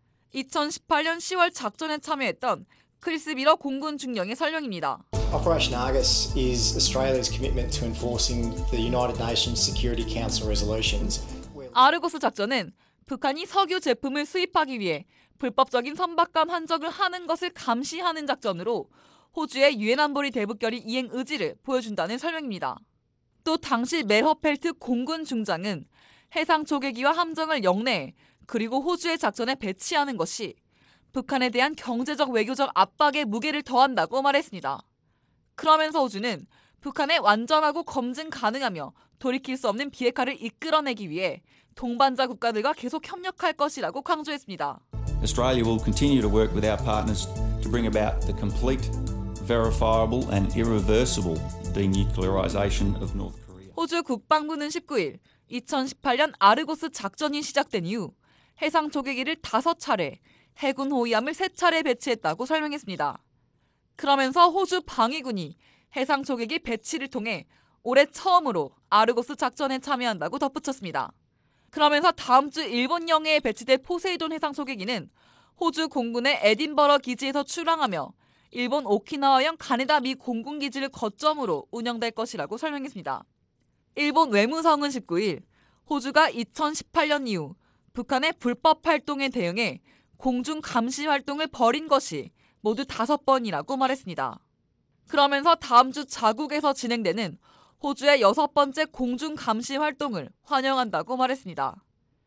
[SPEAKER 18] 2018년 10월 작전에 참여했던 크리스 비러 공군 중령의 설명입니다.
[SPEAKER 19] Operation Argus is Australia's commitment to enforcing the United Nations Security Council resolutions.
[SPEAKER 18] 아르고스 작전은 북한이 석유 제품을 수입하기 위해 불법적인 선박간 환적을 하는 것을 감시하는 작전으로 호주의 유엔 안보리 대북결의 이행 의지를 보여준다는 설명입니다. 또 당시 메허펠트 공군 중장은 해상 초계기와 함정을 영내에 그리고 호주의 작전에 배치하는 것이 북한에 대한 경제적 외교적 압박에 무게를 더한다고 말했습니다. 그러면서 호주는 북한에 완전하고 검증 가능하며 돌이킬 수 없는 비핵화를 이끌어내기 위해 동반자 국가들과 계속 협력할 것이라고 강조했습니다.
[SPEAKER 20] Australia will continue to work with our partners to bring about the complete, verifiable and irreversible denuclearization of North Korea.
[SPEAKER 18] 호주 국방부는 19일 2018년 아르고스 작전이 시작된 이후 해상 초계기를 5차례, 해군 호위함을 3차례 배치했다고 설명했습니다. 그러면서 호주 방위군이 해상 초계기 배치를 통해 올해 처음으로 아르고스 작전에 참여한다고 덧붙였습니다. 그러면서 다음 주 일본 영해에 배치될 포세이돈 해상 초계기는 호주 공군의 에딘버러 기지에서 출항하며 일본 오키나와형 가네다 미 공군기지를 거점으로 운영될 것이라고 설명했습니다. 일본 외무성은 19일 호주가 2018년 이후 북한의 불법 활동에 대응해 공중 감시 활동을 벌인 것이 모두 5번이라고 말했습니다. 그러면서 다음 주 자국에서 진행되는 호주의 6번째 공중 감시 활동을 환영한다고 말했습니다.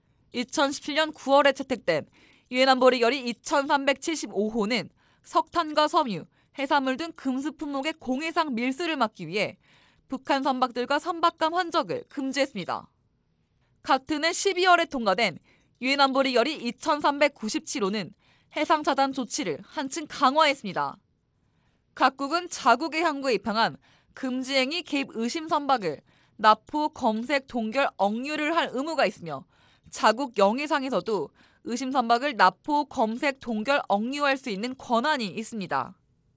[SPEAKER 18] 2017년 9월에 채택된 유엔 안보리 결의 2375호는 석탄과 섬유, 해산물 등 금수 품목의 공해상 밀수를 막기 위해 북한 선박들과 선박간 환적을 금지했습니다. 같은 해 12월에 통과된 유엔 안보리 결의 2397호는 해상 차단 조치를 한층 강화했습니다. 각국은 자국의 항구에 입항한 금지행위 개입 의심 선박을 납포, 검색, 동결, 억류를 할 의무가 있으며 자국 영해상에서도 의심 선박을 납포, 검색, 동결, 억류할 수 있는 권한이 있습니다.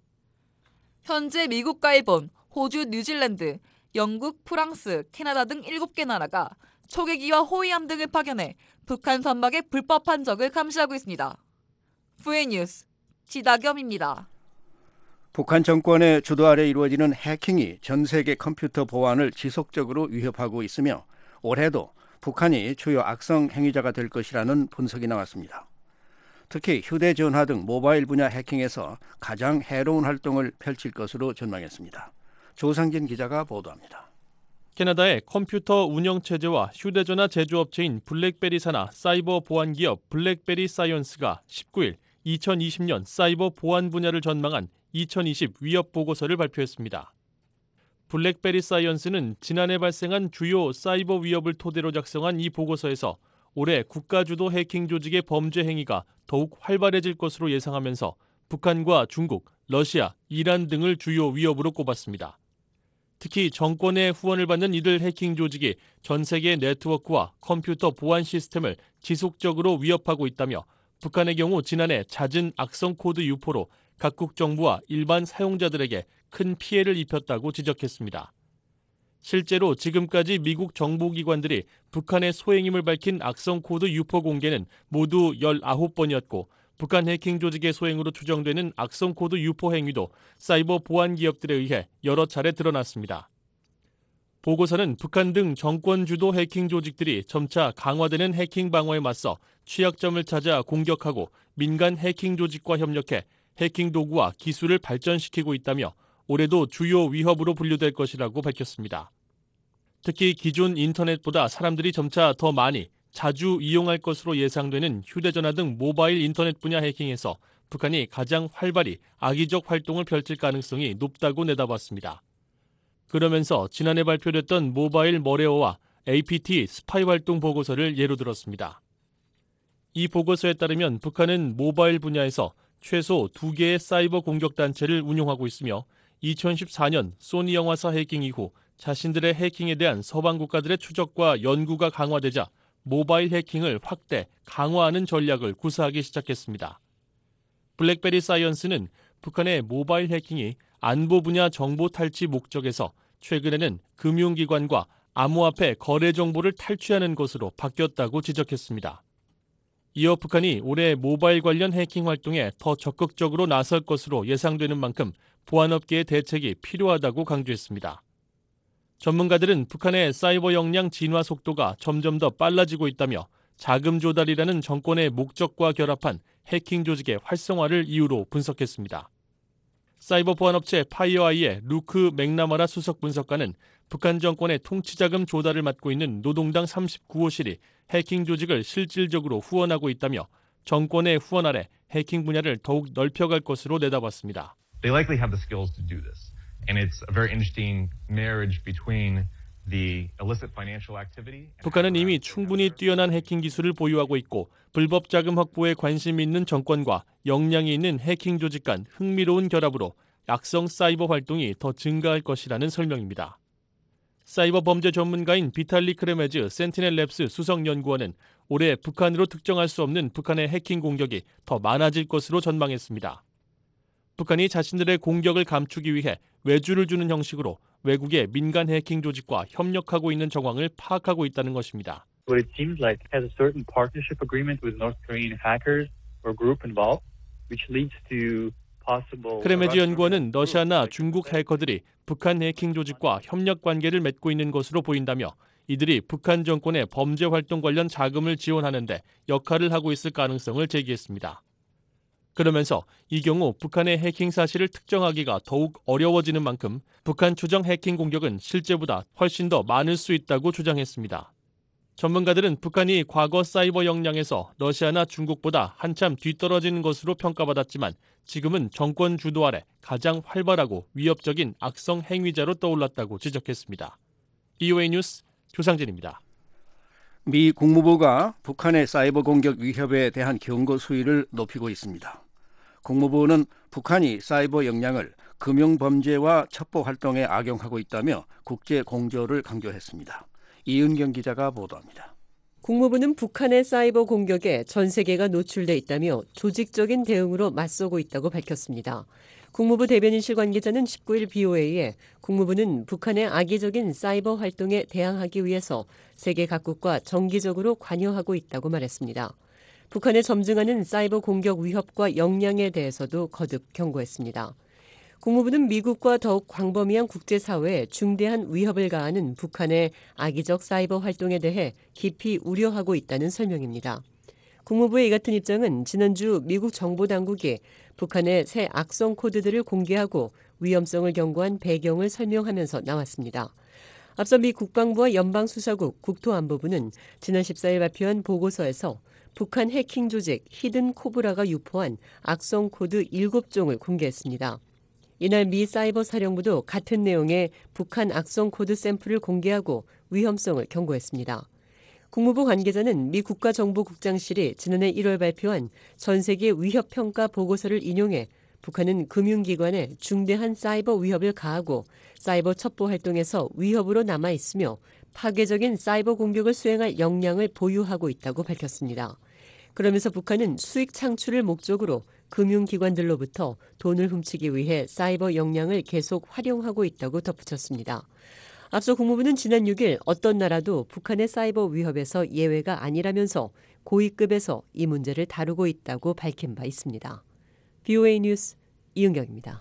[SPEAKER 18] 현재 미국과 일본, 호주, 뉴질랜드, 영국, 프랑스, 캐나다 등 7개 나라가 초계기와 호위함 등을 파견해 북한 선박의 불법 환적을 감시하고 있습니다. VOA 뉴스 지다겸입니다.
[SPEAKER 5] 북한 정권의 주도 아래 이루어지는 해킹이 전 세계 컴퓨터 보안을 지속적으로 위협하고 있으며 올해도 북한이 주요 악성 행위자가 될 것이라는 분석이 나왔습니다. 특히 휴대전화 등 모바일 분야 해킹에서 가장 해로운 활동을 펼칠 것으로 전망했습니다. 조상진 기자가 보도합니다.
[SPEAKER 21] 캐나다의 컴퓨터 운영체제와 휴대전화 제조업체인 블랙베리 산하 사이버 보안 기업 블랙베리 사이언스가 19일 2020년 사이버 보안 분야를 전망한 2020 위협 보고서를 발표했습니다. 블랙베리 사이언스는 지난해 발생한 주요 사이버 위협을 토대로 작성한 이 보고서에서 올해 국가주도 해킹 조직의 범죄 행위가 더욱 활발해질 것으로 예상하면서 북한과 중국, 러시아, 이란 등을 주요 위협으로 꼽았습니다. 특히 정권의 후원을 받는 이들 해킹 조직이 전 세계 네트워크와 컴퓨터 보안 시스템을 지속적으로 위협하고 있다며 북한의 경우 지난해 잦은 악성 코드 유포로 각국 정부와 일반 사용자들에게 큰 피해를 입혔다고 지적했습니다. 실제로 지금까지 미국 정보기관들이 북한의 소행임을 밝힌 악성 코드 유포 공개는 모두 19번이었고 북한 해킹 조직의 소행으로 추정되는 악성 코드 유포 행위도 사이버 보안 기업들에 의해 여러 차례 드러났습니다. 보고서는 북한 등 정권 주도 해킹 조직들이 점차 강화되는 해킹 방어에 맞서 취약점을 찾아 공격하고 민간 해킹 조직과 협력해 해킹 도구와 기술을 발전시키고 있다며 올해도 주요 위협으로 분류될 것이라고 밝혔습니다. 특히 기존 인터넷보다 사람들이 점차 더 많이 자주 이용할 것으로 예상되는 휴대전화 등 모바일 인터넷 분야 해킹에서 북한이 가장 활발히 악의적 활동을 펼칠 가능성이 높다고 내다봤습니다. 그러면서 지난해 발표됐던 모바일 머레어와 APT 스파이 활동 보고서를 예로 들었습니다. 이 보고서에 따르면 북한은 모바일 분야에서 최소 2개의 사이버 공격 단체를 운용하고 있으며 2014년 소니 영화사 해킹 이후 자신들의 해킹에 대한 서방 국가들의 추적과 연구가 강화되자 모바일 해킹을 확대, 강화하는 전략을 구사하기 시작했습니다. 블랙베리 사이언스는 북한의 모바일 해킹이 안보 분야 정보 탈취 목적에서 최근에는 금융기관과 암호화폐 거래 정보를 탈취하는 것으로 바뀌었다고 지적했습니다. 이어 북한이 올해 모바일 관련 해킹 활동에 더 적극적으로 나설 것으로 예상되는 만큼 보안업계의 대책이 필요하다고 강조했습니다. 전문가들은 북한의 사이버 역량 진화 속도가 점점 더 빨라지고 있다며 자금 조달이라는 정권의 목적과 결합한 해킹 조직의 활성화를 이유로 분석했습니다. 사이버 보안업체 파이어아이의 루크 맥나마라 수석 분석가는 북한 정권의 통치자금 조달을 맡고 있는 노동당 39호실이 해킹 조직을 실질적으로 후원하고 있다며 정권의 후원 아래 해킹 분야를 더욱 넓혀갈 것으로 내다봤습니다.
[SPEAKER 2] They likely have the skills to do this. And it's a very interesting marriage between the illicit financial activity.
[SPEAKER 21] 북한은 이미 충분히 뛰어난 해킹 기술을 보유하고 있고 불법 자금 확보에 관심이 있는 정권과 역량이 있는 해킹 조직 간 흥미로운 결합으로 악성 사이버 활동이 더 증가할 것이라는 설명입니다. 사이버 범죄 전문가인 비탈리 크레메즈 센티넬랩스 수석연구원은 올해 북한으로 특정할 수 없는 북한의 해킹 공격이 더 많아질 것으로 전망했습니다. 북한이 자신들의 공격을 감추기 위해 외주를 주는 형식으로 외국의 민간 해킹 조직과 협력하고 있는 정황을 파악하고 있다는 것입니다.
[SPEAKER 22] What it seems like has a certain partnership agreement with North Korean hackers or group involved, which leads to possible.
[SPEAKER 21] 크레메즈 연구원은 러시아나 중국 해커들이 북한 해킹 조직과 협력 관계를 맺고 있는 것으로 보인다며 이들이 북한 정권의 범죄 활동 관련 자금을 지원하는 데 역할을 하고 있을 가능성을 제기했습니다. 그러면서 이 경우 북한의 해킹 사실을 특정하기가 더욱 어려워지는 만큼 북한 추정 해킹 공격은 실제보다 훨씬 더 많을 수 있다고 주장했습니다. 전문가들은 북한이 과거 사이버 역량에서 러시아나 중국보다 한참 뒤떨어지는 것으로 평가받았지만 지금은 정권 주도 아래 가장 활발하고 위협적인 악성 행위자로 떠올랐다고 지적했습니다. BOA 뉴스 조상진입니다.
[SPEAKER 5] 미 국무부가 북한의 사이버 공격 위협에 대한 경고 수위를 높이고 있습니다. 국무부는 북한이 사이버 역량을 금융범죄와 첩보활동에 악용하고 있다며 국제 공조를 강조했습니다. 이은경 기자가 보도합니다.
[SPEAKER 23] 국무부는 북한의 사이버 공격에 전 세계가 노출돼 있다며 조직적인 대응으로 맞서고 있다고 밝혔습니다. 국무부 대변인실 관계자는 19일 BOA에 국무부는 북한의 악의적인 사이버 활동에 대항하기 위해서 세계 각국과 정기적으로 관여하고 있다고 말했습니다. 북한의 점증하는 사이버 공격 위협과 역량에 대해서도 거듭 경고했습니다. 국무부는 미국과 더욱 광범위한 국제사회에 중대한 위협을 가하는 북한의 악의적 사이버 활동에 대해 깊이 우려하고 있다는 설명입니다. 국무부의 이 같은 입장은 지난주 미국 정보당국이 북한의 새 악성 코드들을 공개하고 위험성을 경고한 배경을 설명하면서 나왔습니다. 앞서 미 국방부와 연방수사국 국토안보부는 지난 14일 발표한 보고서에서 북한 해킹 조직 히든 코브라가 유포한 악성 코드 7종을 공개했습니다. 이날 미 사이버 사령부도 같은 내용의 북한 악성 코드 샘플을 공개하고 위험성을 경고했습니다. 국무부 관계자는 미 국가정보국장실이 지난해 1월 발표한 전 세계 위협평가 보고서를 인용해 북한은 금융기관에 중대한 사이버 위협을 가하고 사이버 첩보 활동에서 위협으로 남아있으며 파괴적인 사이버 공격을 수행할 역량을 보유하고 있다고 밝혔습니다. 그러면서 북한은 수익 창출을 목적으로 금융기관들로부터 돈을 훔치기 위해 사이버 역량을 계속 활용하고 있다고 덧붙였습니다. 앞서 국무부는 지난 6일 어떤 나라도 북한의 사이버 위협에서 예외가 아니라면서 고위급에서 이 문제를 다루고 있다고 밝힌 바 있습니다. BOA 뉴스 이은경입니다.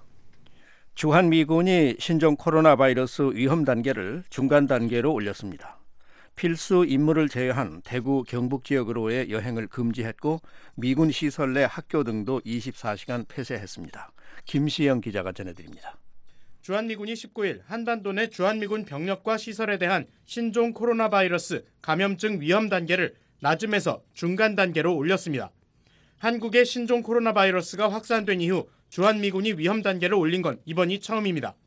[SPEAKER 5] 주한미군이 신종 코로나 바이러스 위험 단계를 중간 단계로 올렸습니다. 필수 임무를 제외한 대구 경북 지역으로의 여행을 금지했고 미군 시설 내 학교 등도 24시간 폐쇄했습니다. 김시영 기자가 전해드립니다.
[SPEAKER 6] 주한미군이 19일 한반도 내 주한미군 병력과 시설에 대한 신종 코로나 바이러스 감염증 위험 단계를 낮음에서 중간 단계로 올렸습니다. 한국의 신종 코로나 바이러스가 확산된 이후 주한미군이 위험 단계를 올린 건 이번이 처음입니다.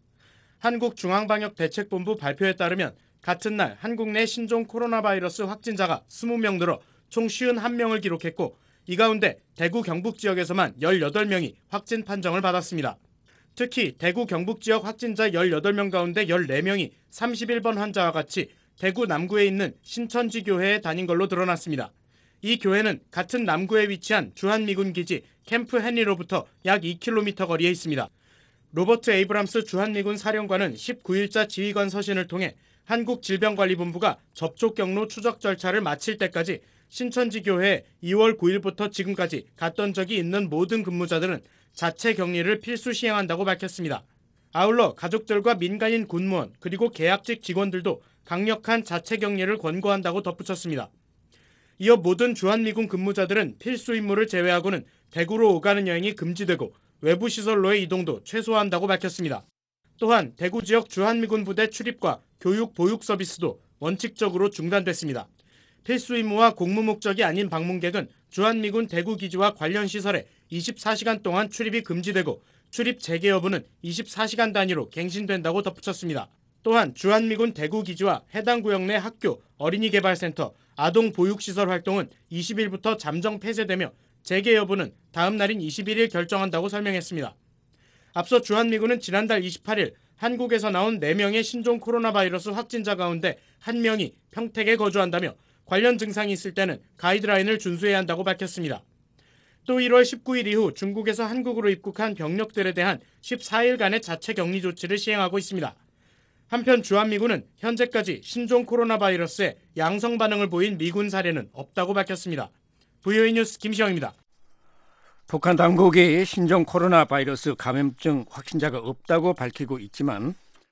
[SPEAKER 6] 한국중앙방역대책본부 발표에 따르면 같은 날 한국 내 신종 코로나 바이러스 확진자가 20명 늘어 총 51명을 기록했고 이 가운데 대구 경북 지역에서만 18명이 확진 판정을 받았습니다. 특히 대구 경북 지역 확진자 18명 가운데 14명이 31번 환자와 같이 대구 남구에 있는 신천지 교회에 다닌 걸로 드러났습니다. 이 교회는 같은 남구에 위치한 주한미군 기지 캠프 헨리로부터 약 2km 거리에 있습니다. 로버트 에이브람스 주한미군 사령관은 19일자 지휘관 서신을 통해 한국질병관리본부가 접촉 경로 추적 절차를 마칠 때까지 신천지 교회에 2월 9일부터 지금까지 갔던 적이 있는 모든 근무자들은 자체 격리를 필수 시행한다고 밝혔습니다. 아울러 가족들과 민간인 군무원 그리고 계약직 직원들도 강력한 자체 격리를 권고한다고 덧붙였습니다. 이어 모든 주한미군 근무자들은 필수 임무를 제외하고는 대구로 오가는 여행이 금지되고 외부 시설로의 이동도 최소화한다고 밝혔습니다. 또한 대구 지역 주한미군 부대 출입과 교육 보육 서비스도 원칙적으로 중단됐습니다. 필수 임무와 공무 목적이 아닌 방문객은 주한미군 대구 기지와 관련 시설에 24시간 동안 출입이 금지되고 출입 재개 여부는 24시간 단위로 갱신된다고 덧붙였습니다. 또한 주한미군 대구 기지와 해당 구역 내 학교, 어린이개발센터, 아동보육시설 활동은 20일부터 잠정 폐쇄되며 재개 여부는 다음 날인 21일 결정한다고 설명했습니다. 앞서 주한미군은 지난달 28일 한국에서 나온 4명의 신종 코로나 바이러스 확진자 가운데 1명이 평택에 거주한다며 관련 증상이 있을 때는 가이드라인을 준수해야 한다고 밝혔습니다. 또 1월 19일 이후 중국에서 한국으로 입국한 병력들에 대한 14일간의 자체 격리 조치를 시행하고 있습니다. 한편 주한미군은 현재까지 신종 코로나 바이러스에 양성 반응을 보인 미군 사례는 없다고 밝혔습니다. BOA 뉴스 김시영입니다.
[SPEAKER 5] 북한 당국이 신종 코로나 바이러스 감염증 확진자가 없다고 밝히고 있지만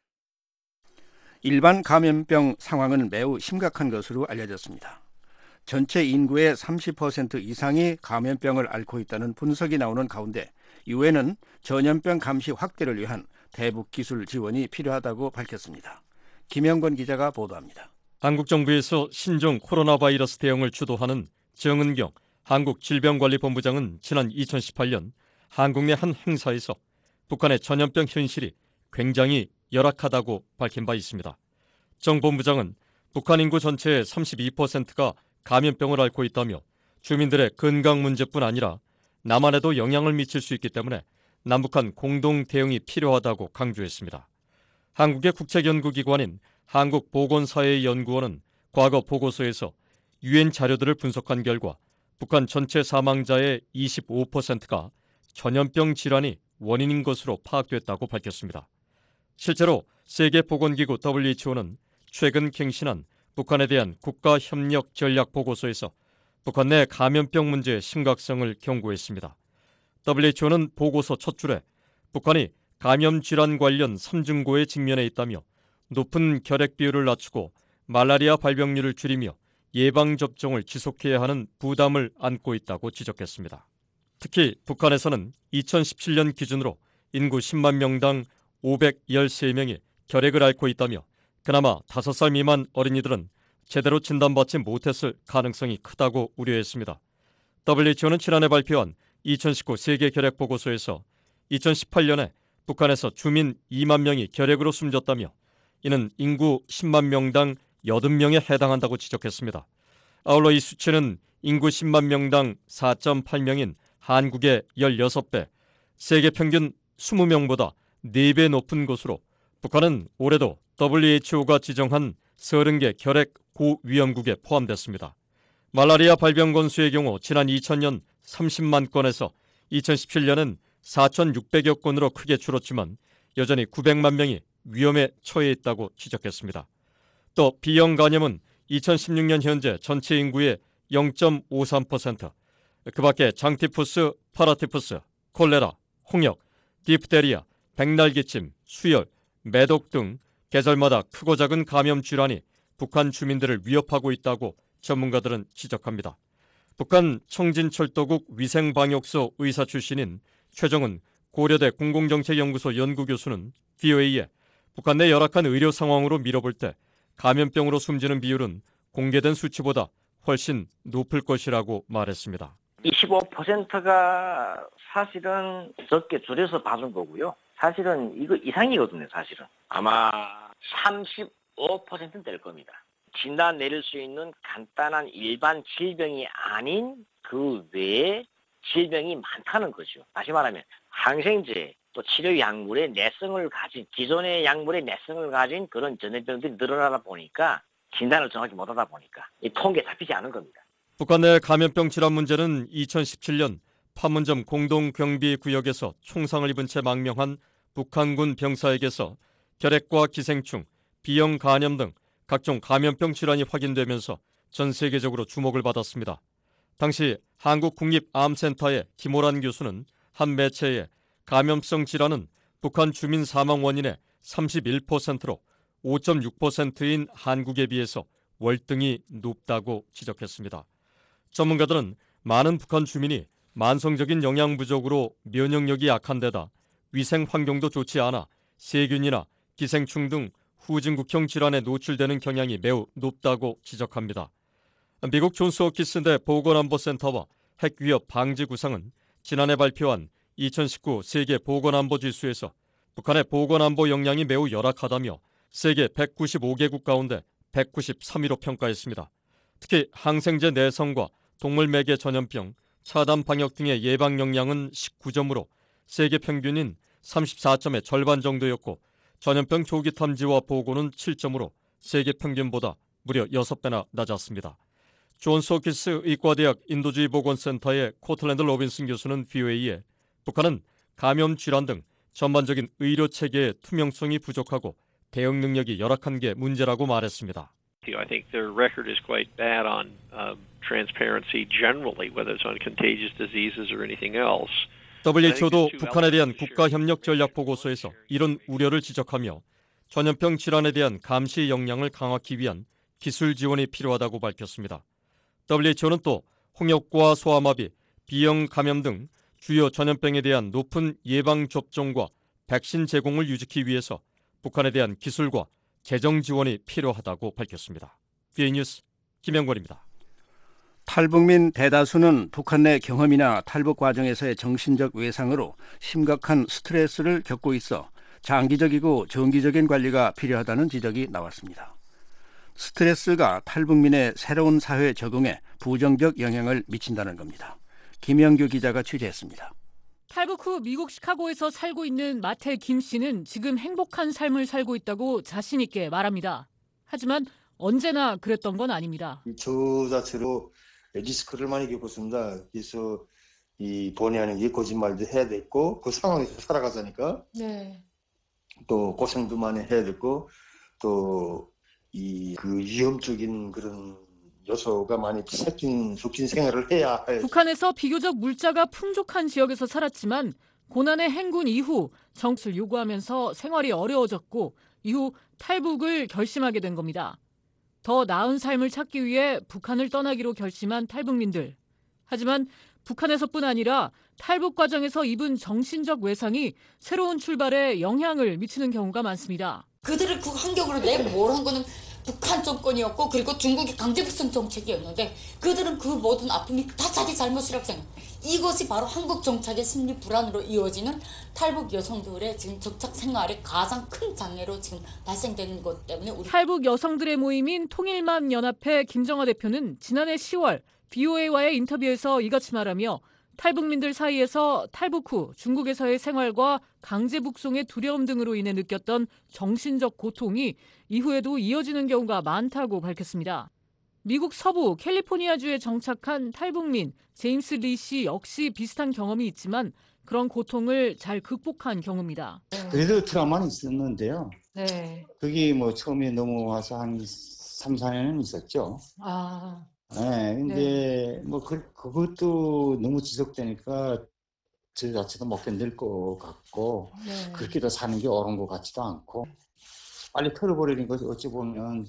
[SPEAKER 5] 일반 감염병 상황은 매우 심각한 것으로 알려졌습니다. 전체 인구의 30% 이상이 감염병을 앓고 있다는 분석이 나오는 가운데 유엔은 전염병 감시 확대를 위한 대북 기술 지원이 필요하다고 밝혔습니다. 김영건 기자가 보도합니다.
[SPEAKER 21] 한국 정부에서 신종 코로나 바이러스 대응을 주도하는 정은경 한국질병관리본부장은 지난 2018년 한국 내 한 행사에서 북한의 전염병 현실이 굉장히 열악하다고 밝힌 바 있습니다. 정 본부장은 북한 인구 전체의 32%가 감염병을 앓고 있다며 주민들의 건강 문제뿐 아니라 남한에도 영향을 미칠 수 있기 때문에 남북한 공동 대응이 필요하다고 강조했습니다. 한국의 국책연구기관인 한국보건사회연구원은 과거 보고서에서 유엔 자료들을 분석한 결과 북한 전체 사망자의 25%가 전염병 질환이 원인인 것으로 파악됐다고 밝혔습니다. 실제로 세계보건기구 WHO는 최근 갱신한 북한에 대한 국가협력 전략 보고서에서 북한 내 감염병 문제의 심각성을 경고했습니다. WHO는 보고서 첫 줄에 북한이 감염 질환 관련 3중고에 직면해 있다며 높은 결핵 비율을 낮추고 말라리아 발병률을 줄이며 예방접종을 지속해야 하는 부담을 안고 있다고 지적했습니다. 특히 북한에서는 2017년 기준으로 인구 10만 명당 513명이 결핵을 앓고 있다며 그나마 5살 미만 어린이들은 제대로 진단받지 못했을 가능성이 크다고 우려했습니다. WHO는 지난해 발표한 2019 세계 결핵 보고서에서 2018년에
[SPEAKER 1] 북한에서 주민 2만 명이 결핵으로 숨졌다며 이는 인구 10만 명당 80명에 해당한다고 지적했습니다. 아울러 이 수치는 인구 10만 명당 4.8명인 한국의 16배, 세계 평균 20명보다 4배 높은 것으로 북한은 올해도 WHO가 지정한 30개 결핵 고위험국에 포함됐습니다. 말라리아 발병 건수의 경우 지난 2000년 30만 건에서 2017년은 4,600여 건으로 크게 줄었지만 여전히 900만 명이 위험에 처해 있다고 지적했습니다. 또 B형 간염은 2016년 현재 전체 인구의 0.53%, 그 밖에 장티푸스, 파라티푸스, 콜레라, 홍역, 디프테리아, 백날기침, 수열, 매독 등 계절마다 크고 작은 감염 질환이 북한 주민들을 위협하고 있다고 전문가들은 지적합니다. 북한 청진철도국 위생방역소 의사 출신인 최정은 고려대 공공정책연구소 연구교수는 VOA에 북한 내 열악한 의료 상황으로 미뤄볼 때 감염병으로 숨지는 비율은 공개된 수치보다 훨씬 높을 것이라고 말했습니다.
[SPEAKER 3] 25%가 사실은 적게 줄여서 봐준 거고요. 사실은 이거 이상이거든요. 사실은 아마 35%는 될 겁니다. 진단 내릴 수 있는 간단한 일반 질병이 아닌 그 외에 질병이 많다는 거죠. 다시 말하면 항생제 또 치료 약물의 내성을 가진 기존의 약물의 내성을 가진 그런 전염병들이 늘어나다 보니까 진단을 정확히 못하다 보니까 이 통계에 잡히지 않은 겁니다.
[SPEAKER 1] 북한 내 감염병 질환 문제는 2017년 판문점 공동경비구역에서 총상을 입은 채 망명한 북한군 병사에게서 결핵과 기생충, B형 간염 등 각종 감염병 질환이 확인되면서 전 세계적으로 주목을 받았습니다. 당시 한국국립암센터의 김호란 교수는 한 매체에 감염성 질환은 북한 주민 사망 원인의 31%로 5.6%인 한국에 비해서 월등히 높다고 지적했습니다. 전문가들은 많은 북한 주민이 만성적인 영양 부족으로 면역력이 약한 데다 위생 환경도 좋지 않아 세균이나 기생충 등 후진국형 질환에 노출되는 경향이 매우 높다고 지적합니다. 미국 존스 홉킨스대 보건안보센터와 핵위협 방지 구상은 지난해 발표한 2019 세계 보건안보 지수에서 북한의 보건안보 역량이 매우 열악하다며 세계 195개국 가운데 193위로 평가했습니다. 특히 항생제 내성과 동물매개 전염병, 차단 방역 등의 예방 역량은 19점으로 세계 평균인 34점의 절반 정도였고 전염병 조기 탐지와 보고는 7점으로 세계 평균보다 무려 6배나 낮았습니다. 존스 홉킨스 의과대학 인도주의 보건센터의 코틀랜드 로빈슨 교수는 VOA에 북한은 감염 질환 등 전반적인 의료 체계의 투명성이 부족하고 대응 능력이 열악한 게 문제라고 말했습니다.
[SPEAKER 4] I think their record is quite bad on transparency generally, whether it's on contagious diseases or anything else.
[SPEAKER 1] WHO도 북한에 대한 국가협력 전략 보고서에서 이런 우려를 지적하며 전염병 질환에 대한 감시 역량을 강화하기 위한 기술 지원이 필요하다고 밝혔습니다. WHO는 또 홍역과 소아마비, B형 감염 등 주요 전염병에 대한 높은 예방 접종과 백신 제공을 유지하기 위해서 북한에 대한 기술과 재정 지원이 필요하다고 밝혔습니다. VA 뉴스 김영권입니다.
[SPEAKER 5] 탈북민 대다수는 북한 내 경험이나 탈북 과정에서의 정신적 외상으로 심각한 스트레스를 겪고 있어 장기적이고 정기적인 관리가 필요하다는 지적이 나왔습니다. 스트레스가 탈북민의 새로운 사회 적응에 부정적 영향을 미친다는 겁니다. 김영규 기자가 취재했습니다.
[SPEAKER 24] 탈북 후 미국 시카고에서 살고 있는 마태 김 씨는 지금 행복한 삶을 살고 있다고 자신 있게 말합니다. 하지만 언제나 그랬던 건 아닙니다.
[SPEAKER 25] 저 자체로 리스크를 많이 겪었습니다. 그래서 이 본의 아니게 거짓말도 해야 됐고 그 상황에서 살아가자니까 또 고생도 많이 해야 됐고 또 그 위험적인 그런 요소가 많이 섞인 생활을 해야 할.
[SPEAKER 24] 북한에서 비교적 물자가 풍족한 지역에서 살았지만 고난의 행군 이후 정치를 요구하면서 생활이 어려워졌고 이후 탈북을 결심하게 된 겁니다. 더 나은 삶을 찾기 위해 북한을 떠나기로 결심한 탈북민들. 하지만 북한에서뿐 아니라 탈북 과정에서 입은 정신적 외상이 새로운 출발에 영향을 미치는 경우가 많습니다.
[SPEAKER 26] 그들을 그 환경으로 내가 뭘 한 거는
[SPEAKER 7] 북한 정권이었고 그리고 중국의 강제북송 정책이었는데 그들은 그 모든 아픔이 다 자기 잘못이라고 생각해요. 이것이 바로 한국 정착의 심리 불안으로 이어지는 탈북 여성들의 지금 정착 생활의 가장 큰 장애로 지금 발생되는 것 때문에
[SPEAKER 24] 탈북 여성들의 모임인 통일만연합회 김정화 대표는 지난해 10월 BOA와의 인터뷰에서 이같이 말하며 탈북민들 사이에서 탈북 후 중국에서의 생활과 강제 북송의 두려움 등으로 인해 느꼈던 정신적 고통이 이후에도 이어지는 경우가 많다고 밝혔습니다. 미국 서부 캘리포니아주에 정착한 탈북민 제임스 리 씨 역시 비슷한 경험이 있지만 그런 고통을 잘 극복한 경우입니다.
[SPEAKER 8] 그래도 트라우마는 있었는데요.
[SPEAKER 7] 네.
[SPEAKER 8] 그게 뭐 처음에 넘어와서 한 3, 4년은 있었죠.
[SPEAKER 7] 아.
[SPEAKER 8] 네, 근데 뭐 그것도 너무 지속되니까 저 자체도 못 견딜 것 같고 그렇게 더 사는 게 옳은 것 같지도 않고 빨리 털어버리는 것이 어찌 보면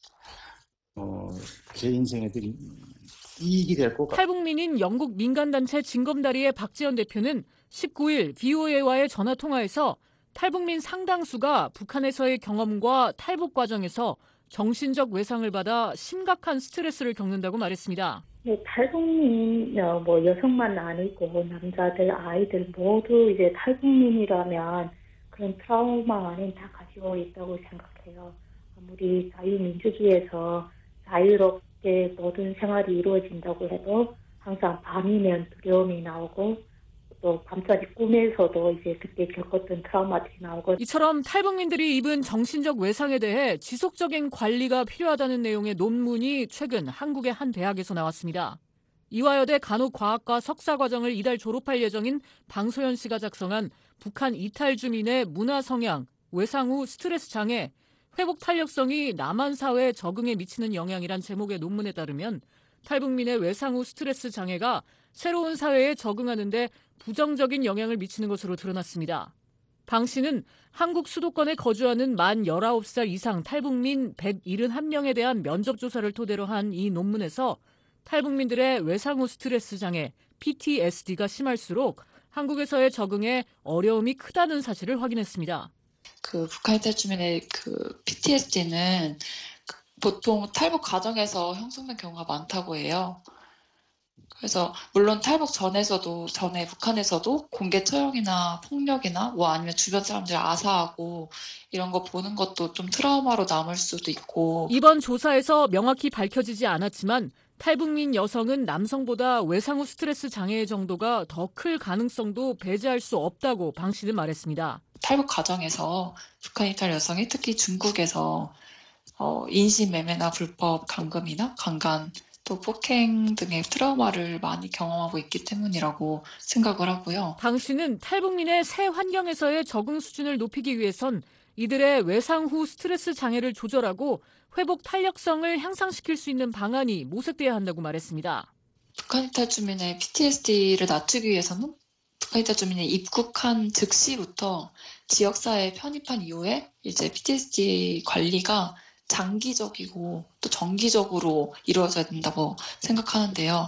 [SPEAKER 8] 제 인생에도 이익이 될 것 같아요.
[SPEAKER 24] 탈북민인 영국 민간단체 징검다리의 박지연 대표는 19일 BOA와의 전화통화에서 탈북민 상당수가 북한에서의 경험과 탈북 과정에서 정신적 외상을 받아 심각한 스트레스를 겪는다고 말했습니다.
[SPEAKER 10] 네, 탈북민 뭐 여성만 아니고 남자들, 아이들 모두 이제 탈북민이라면 그런 트라우마는 다 가지고 있다고 생각해요. 아무리 자유민주주의에서 자유롭게 모든 생활이 이루어진다고 해도 항상 밤이면 두려움이 나오고 또 밤낮이 꿈에서도 이제 그때 겪었던 트라우마들이 나오고
[SPEAKER 24] 이처럼 탈북민들이 입은 정신적 외상에 대해 지속적인 관리가 필요하다는 내용의 논문이 최근 한국의 한 대학에서 나왔습니다. 이화여대 간호과학과 석사과정을 이달 졸업할 예정인 방소연 씨가 작성한 북한 이탈 주민의 문화 성향, 외상 후 스트레스 장애, 회복 탄력성이 남한 사회에 적응에 미치는 영향이란 제목의 논문에 따르면 탈북민의 외상 후 스트레스 장애가 새로운 사회에 적응하는 데 부정적인 영향을 미치는 것으로 드러났습니다. 방 씨는 한국 수도권에 거주하는 만 19살 이상 탈북민 171명에 대한 면접 조사를 토대로 한 이 논문에서 탈북민들의 외상 후 스트레스 장애, PTSD가 심할수록 한국에서의 적응에 어려움이 크다는 사실을 확인했습니다.
[SPEAKER 11] 그 북한 이탈 주민의 그 PTSD는 보통 탈북 과정에서 형성된 경우가 많다고 해요. 그래서 물론 탈북 전에 북한에서도 공개 처형이나 폭력이나 뭐 아니면 주변 사람들 아사하고 이런 거 보는 것도 좀 트라우마로 남을 수도 있고.
[SPEAKER 24] 이번 조사에서 명확히 밝혀지지 않았지만 탈북민 여성은 남성보다 외상 후 스트레스 장애의 정도가 더 클 가능성도 배제할 수 없다고 방 씨는 말했습니다.
[SPEAKER 11] 탈북 과정에서 북한 이탈 여성이 특히 중국에서 인신매매나 불법 감금이나 강간 또 폭행 등의 트라우마를 많이 경험하고 있기 때문이라고 생각을 하고요.
[SPEAKER 24] 방 씨는 탈북민의 새 환경에서의 적응 수준을 높이기 위해선 이들의 외상 후 스트레스 장애를 조절하고 회복 탄력성을 향상시킬 수 있는 방안이 모색돼야 한다고 말했습니다.
[SPEAKER 11] 북한 이탈 주민의 PTSD를 낮추기 위해서는 북한 이탈 주민이 입국한 즉시부터 지역사회에 편입한 이후에 이제 PTSD 관리가 장기적이고 또 정기적으로 이루어져야 된다고 생각하는데요.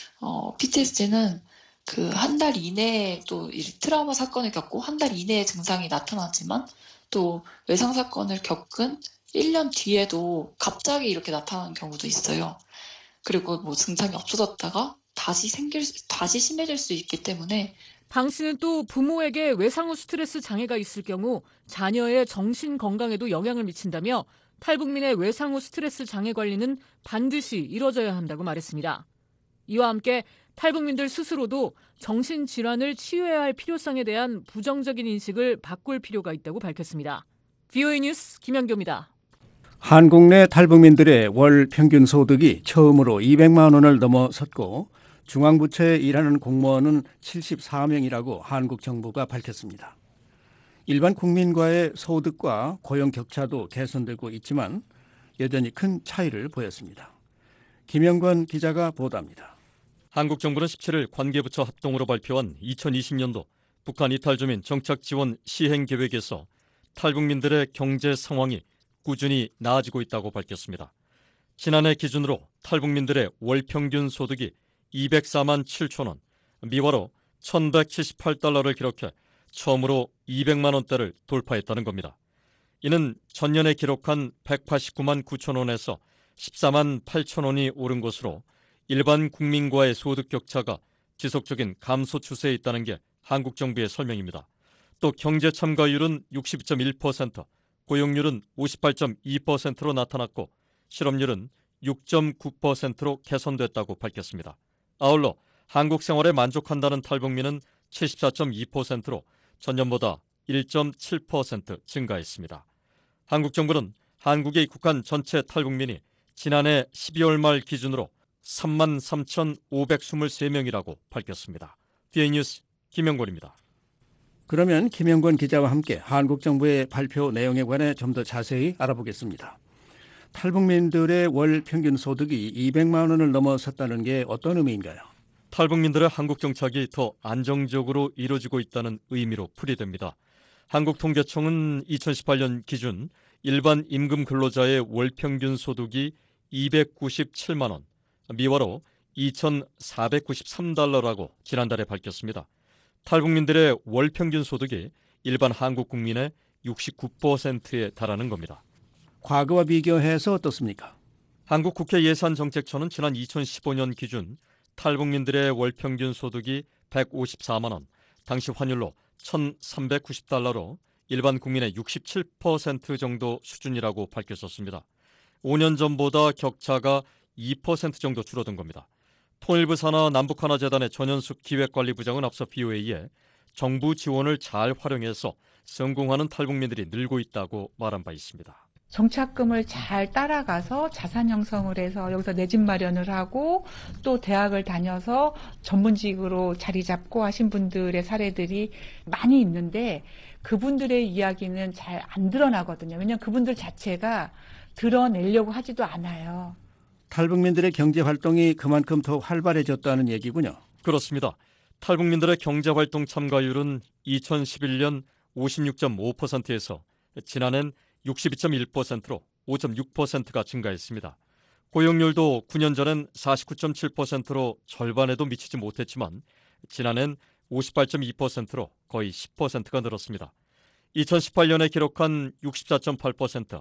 [SPEAKER 11] PTSD는 그 한 달 이내에 또 트라우마 사건을 겪고 한 달 이내에 증상이 나타나지만 또 외상 사건을 겪은 1년 뒤에도 갑자기 이렇게 나타나는 경우도 있어요. 그리고 뭐 증상이 없어졌다가 다시 심해질 수 있기 때문에
[SPEAKER 24] 방 씨는 또 부모에게 외상 후 스트레스 장애가 있을 경우 자녀의 정신 건강에도 영향을 미친다며 탈북민의 외상 후 스트레스 장애 관리는 반드시 이뤄져야 한다고 말했습니다. 이와 함께 탈북민들 스스로도 정신질환을 치유해야 할 필요성에 대한 부정적인 인식을 바꿀 필요가 있다고 밝혔습니다. VOA 뉴스 김연교입니다.
[SPEAKER 5] 한국 내 탈북민들의 월 평균 소득이 처음으로 200만 원을 넘어섰고 중앙부처에 일하는 공무원은 74명이라고 한국 정부가 밝혔습니다. 일반 국민과의 소득과 고용 격차도 개선되고 있지만 여전히 큰 차이를 보였습니다. 김영권 기자가 보도합니다.
[SPEAKER 1] 한국 정부는 17일 관계부처 합동으로 발표한 2020년도 북한 이탈주민 정착 지원 시행 계획에서 탈북민들의 경제 상황이 꾸준히 나아지고 있다고 밝혔습니다. 지난해 기준으로 탈북민들의 월 평균 소득이 204만 7천 원, 미화로 1,178달러를 기록해 처음으로 200만 원대를 돌파했다는 겁니다. 이는 전년에 기록한 189만 9천 원에서 14만 8천 원이 오른 것으로 일반 국민과의 소득 격차가 지속적인 감소 추세에 있다는 게 한국 정부의 설명입니다. 또 경제 참가율은 62.1%, 고용률은 58.2%로 나타났고 실업률은 6.9%로 개선됐다고 밝혔습니다. 아울러 한국 생활에 만족한다는 탈북민은 74.2%로 전년보다 1.7% 증가했습니다. 한국 정부는 한국에 입국한 전체 탈북민이 지난해 12월 말 기준으로 33,523명이라고 밝혔습니다. DA 뉴스 김영권입니다.
[SPEAKER 5] 그러면 김영권 기자와 함께 한국 정부의 발표 내용에 관해 좀 더 자세히 알아보겠습니다. 탈북민들의 월 평균 소득이 200만 원을 넘어섰다는 게 어떤 의미인가요?
[SPEAKER 1] 탈북민들의 한국 정착이 더 안정적으로 이루어지고 있다는 의미로 풀이됩니다. 한국통계청은 2018년 기준 일반 임금 근로자의 월 평균 소득이 297만 원, 미화로 2,493달러라고 지난달에 밝혔습니다. 탈북민들의 월 평균 소득이 일반 한국 국민의 69%에 달하는 겁니다.
[SPEAKER 5] 과거와 비교해서 어떻습니까?
[SPEAKER 1] 한국국회예산정책처는 지난 2015년 기준 탈북민들의 월 평균 소득이 154만 원, 당시 환율로 1,390달러로 일반 국민의 67% 정도 수준이라고 밝혔었습니다. 5년 전보다 격차가 2% 정도 줄어든 겁니다. 통일부 산하 남북하나재단의 전현숙 기획관리부장은 앞서 BOA에 정부 지원을 잘 활용해서 성공하는 탈북민들이 늘고 있다고 말한 바 있습니다.
[SPEAKER 9] 정착금을 잘 따라가서 자산 형성을 해서 여기서 내 집 마련을 하고 또 대학을 다녀서 전문직으로 자리 잡고 하신 분들의 사례들이 많이 있는데 그분들의 이야기는 잘 안 드러나거든요. 왜냐하면 그분들 자체가 드러내려고 하지도 않아요.
[SPEAKER 5] 탈북민들의 경제활동이 그만큼 더 활발해졌다는 얘기군요.
[SPEAKER 1] 그렇습니다. 탈북민들의 경제활동 참가율은 2011년 56.5%에서 지난해는 62.1%로 5.6%가 증가했습니다. 고용률도 9년 전엔 49.7%로 절반에도 미치지 못했지만 지난해는 58.2%로 거의 10%가 늘었습니다. 2018년에 기록한 64.8%,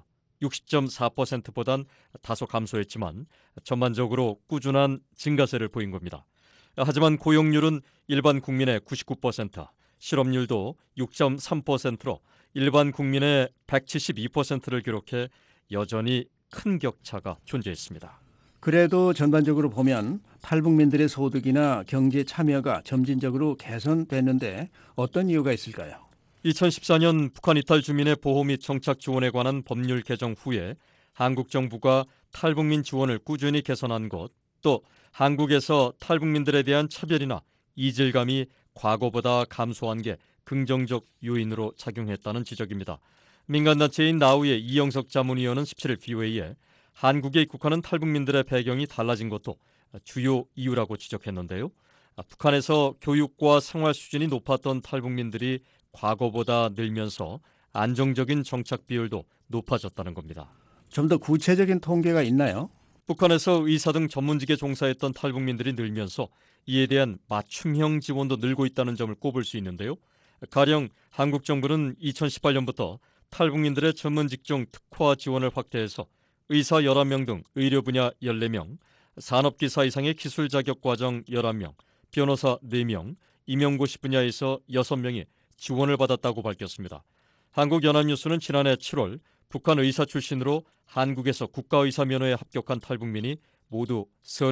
[SPEAKER 1] 60.4%보단 다소 감소했지만 전반적으로 꾸준한 증가세를 보인 겁니다. 하지만 고용률은 일반 국민의 99%, 실업률도 6.3%로 일반 국민의 172%를 기록해 여전히 큰 격차가 존재했습니다.
[SPEAKER 5] 그래도 전반적으로 보면 탈북민들의 소득이나 경제 참여가 점진적으로 개선됐는데 어떤 이유가 있을까요?
[SPEAKER 1] 2014년 북한 이탈 주민의 보호 및 정착 지원에 관한 법률 개정 후에 한국 정부가 탈북민 지원을 꾸준히 개선한 것, 또 한국에서 탈북민들에 대한 차별이나 이질감이 과거보다 감소한 게 긍정적 요인으로 작용했다는 지적입니다. 민간단체인 나우의 이영석 자문위원은 17일 BOA에 한국에 입국하는 탈북민들의 배경이 달라진 것도 주요 이유라고 지적했는데요. 북한에서 교육과 생활 수준이 높았던 탈북민들이 과거보다 늘면서 안정적인 정착 비율도 높아졌다는 겁니다.
[SPEAKER 5] 좀 더 구체적인 통계가 있나요?
[SPEAKER 1] 북한에서 의사 등 전문직에 종사했던 탈북민들이 늘면서 이에 대한 맞춤형 지원도 늘고 있다는 점을 꼽을 수 있는데요. 가령 한국 정부는 2018년부터 탈북민들의 전문 직종 특화 지원을 확대해서 의사 11명 등 의료 분야 14명, 산업기사 이상의 기술 자격 과정 11명, 변호사 4명, 임용고시 분야에서 6명이 지원을 받았다고 밝혔습니다. 한국연합뉴스는 지난해 7월 북한 의사 출신으로 한국에서 국가의사 면허에 합격한 탈북민이 모두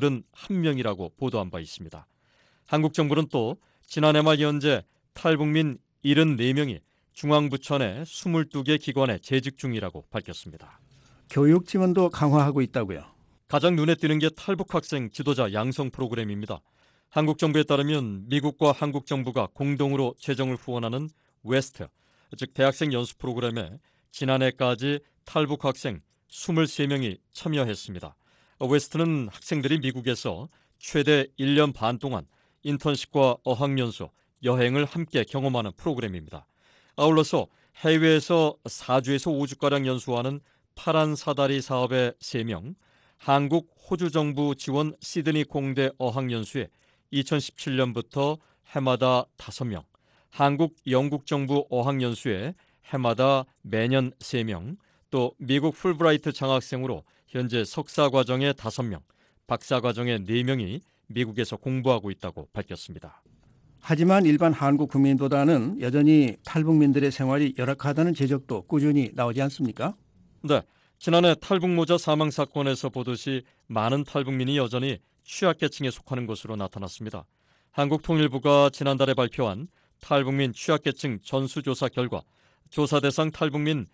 [SPEAKER 1] 31명이라고 보도한 바 있습니다. 한국 정부는 또 지난해 말 현재 탈북민 74명이 중앙부처 내 22개 기관에 재직 중이라고 밝혔습니다.
[SPEAKER 5] 교육 지원도 강화하고 있다고요?
[SPEAKER 1] 가장 눈에 띄는 게 탈북 학생 지도자 양성 프로그램입니다. 한국 정부에 따르면 미국과 한국 정부가 공동으로 재정을 후원하는 웨스트, 즉 대학생 연수 프로그램에 지난해까지 탈북 학생 23명이 참여했습니다. 웨스트는 학생들이 미국에서 최대 1년 반 동안 인턴십과 어학연수, 여행을 함께 경험하는 프로그램입니다. 아울러서 해외에서 4주에서 5주가량 연수하는 파란 사다리 사업의 3명, 한국 호주 정부 지원 시드니 공대 어학연수에 2017년부터 해마다 5명, 한국 영국 정부 어학연수에 해마다 매년 3명, 또 미국 풀브라이트 장학생으로 현재 석사 과정에 5명, 박사 과정에 4명이 미국에서 공부하고 있다고 밝혔습니다.
[SPEAKER 5] 하지만 일반 한국 국민보다는 여전히 탈북민들의 생활이 열악하다는 지적도 꾸준히 나오지 않습니까?
[SPEAKER 1] 네, 지난해 탈북모자 사망 사건에서 보듯이 많은 탈북민이 여전히 취약계층에 속하는 것으로 나타났습니다. 한국통일부가 지난달에 발표한 탈북민 취약계층 전수조사 결과 조사 대상 탈북민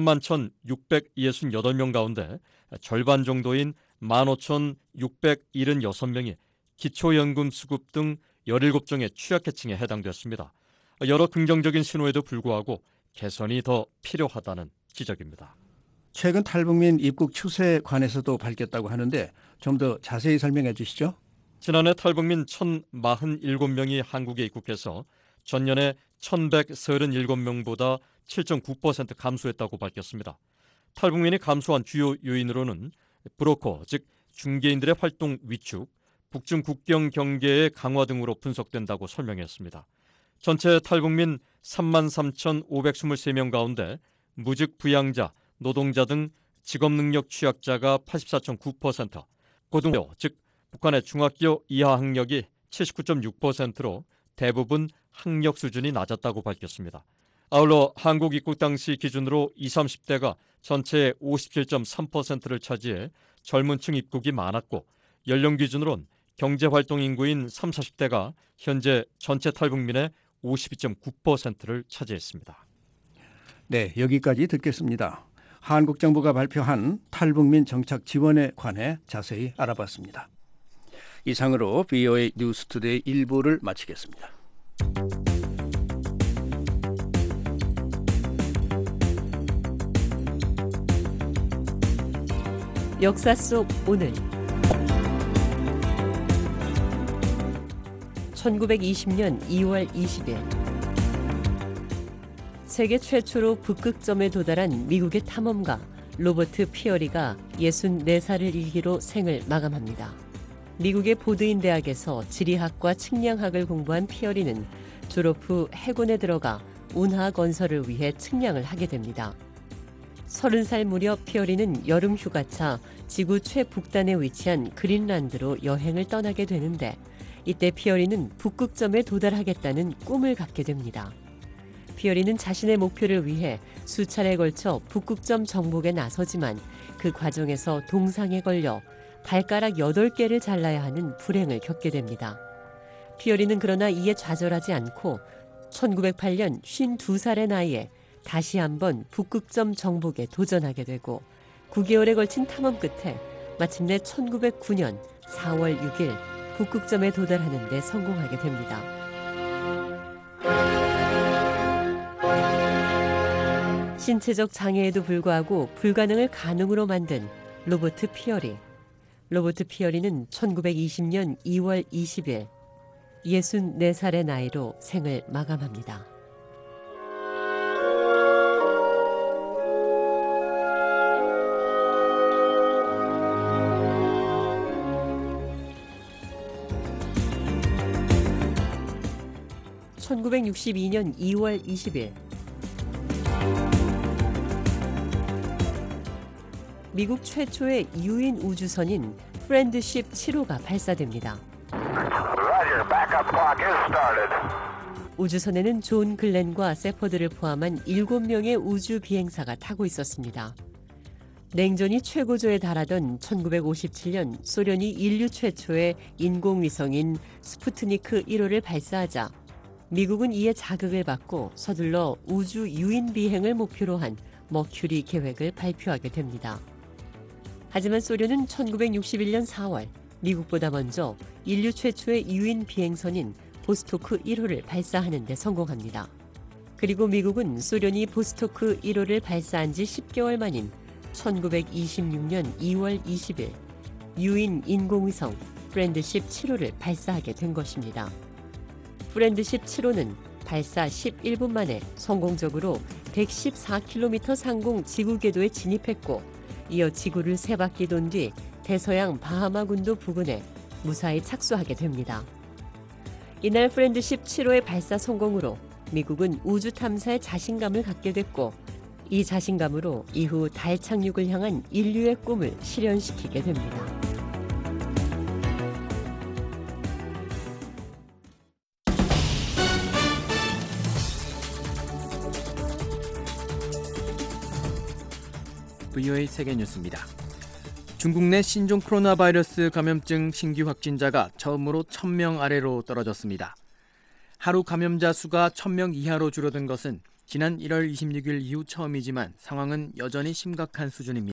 [SPEAKER 1] 31,668명 가운데 절반 정도인 15,676명이 기초연금 수급 등 17종의 취약계층에 해당됐습니다. 여러 긍정적인 신호에도 불구하고 개선이 더 필요하다는 지적입니다.
[SPEAKER 5] 최근 탈북민 입국 추세에 관해서도 밝혔다고 하는데 좀 더 자세히 설명해 주시죠.
[SPEAKER 1] 지난해 탈북민 1,047명이 한국에 입국해서 전년에 1,137명보다 7.9% 감소했다고 밝혔습니다. 탈북민이 감소한 주요 요인으로는 브로커, 즉 중개인들의 활동 위축, 북중 국경 경계의 강화 등으로 분석된다고 설명했습니다. 전체 탈북민 33,523명 가운데 무직 부양자, 노동자 등 직업능력 취약자가 84.9%, 고등학교, 즉 북한의 중학교 이하 학력이 79.6%로 대부분 학력 수준이 낮았다고 밝혔습니다. 아울러 한국 입국 당시 기준으로 20, 30대가 전체의 57.3%를 차지해 젊은 층 입국이 많았고 연령 기준으론 경제활동 인구인 30, 40대가 현재 전체 탈북민의 52.9%를 차지했습니다.
[SPEAKER 5] 네, 여기까지 듣겠습니다. 한국 정부가 발표한 탈북민 정착 지원에 관해 자세히 알아봤습니다. 이상으로 VOA 뉴스투데이 1부를 마치겠습니다.
[SPEAKER 23] 역사 속 오늘 1920년 2월 20일 세계 최초로 북극점에 도달한 미국의 탐험가 로버트 피어리가 64살을 일기로 생을 마감합니다. 미국의 보드인 대학에서 지리학과 측량학을 공부한 피어리는 졸업 후 해군에 들어가 운하 건설을 위해 측량을 하게 됩니다. 30살 무렵 피어리는 여름 휴가차 지구 최북단에 위치한 그린란드로 여행을 떠나게 되는데 이때 피어리는 북극점에 도달하겠다는 꿈을 갖게 됩니다. 피어리는 자신의 목표를 위해 수차례에 걸쳐 북극점 정복에 나서지만 그 과정에서 동상에 걸려 발가락 8개를 잘라야 하는 불행을 겪게 됩니다. 피어리는 그러나 이에 좌절하지 않고 1908년 52살의 나이에 다시 한번 북극점 정복에 도전하게 되고 9개월에 걸친 탐험 끝에 마침내 1909년 4월 6일 북극점에 도달하는 데 성공하게 됩니다. 신체적 장애에도 불구하고 불가능을 가능으로 만든 로버트 피어리. 로버트 피어리는 1920년 2월 20일 64살의 나이로 생을 마감합니다. (1962년 2월 20일) 미국 최초의 유인 우주선인 프렌드십 7호가 발사됩니다. 우주선에는 존 글렌과 세퍼드를 포함한 7명의 우주 비행사가 타고 있었습니다. 냉전이 최고조에 달하던 1957년 소련이 인류 최초의 인공위성인 스푸트니크 1호를 발사하자 미국은 이에 자극을 받고 서둘러 우주 유인 비행을 목표로 한 머큐리 계획을 발표하게 됩니다. 하지만 소련은 1961년 4월 미국보다 먼저 인류 최초의 유인 비행선인 보스토크 1호를 발사하는 데 성공합니다. 그리고 미국은 소련이 보스토크 1호를 발사한 지 10개월 만인 1926년 2월 20일 유인 인공위성 프렌드십 7호를 발사하게 된 것입니다. 프렌드십 7호는 발사 11분 만에 성공적으로 114km 상공 지구 궤도에 진입했고 이어 지구를 3바퀴 돈 뒤 대서양 바하마 군도 부근에 무사히 착수하게 됩니다. 이날 프렌드십 7호의 발사 성공으로 미국은 우주 탐사에 자신감을 갖게 됐고 이 자신감으로 이후 달 착륙을 향한 인류의 꿈을 실현시키게 됩니다.
[SPEAKER 12] VOA 세계뉴스입니다. 중국 내 신종 코로나 바이러스 감염증 신규 확진자가 처음으로 1000명 아래로 떨어졌습니다. 하루 감염자 수가 1000명 이하로 줄어든 것은 지난 1월 26일 이후 처음이지만 상황은 여전히 심각한 수준입니다.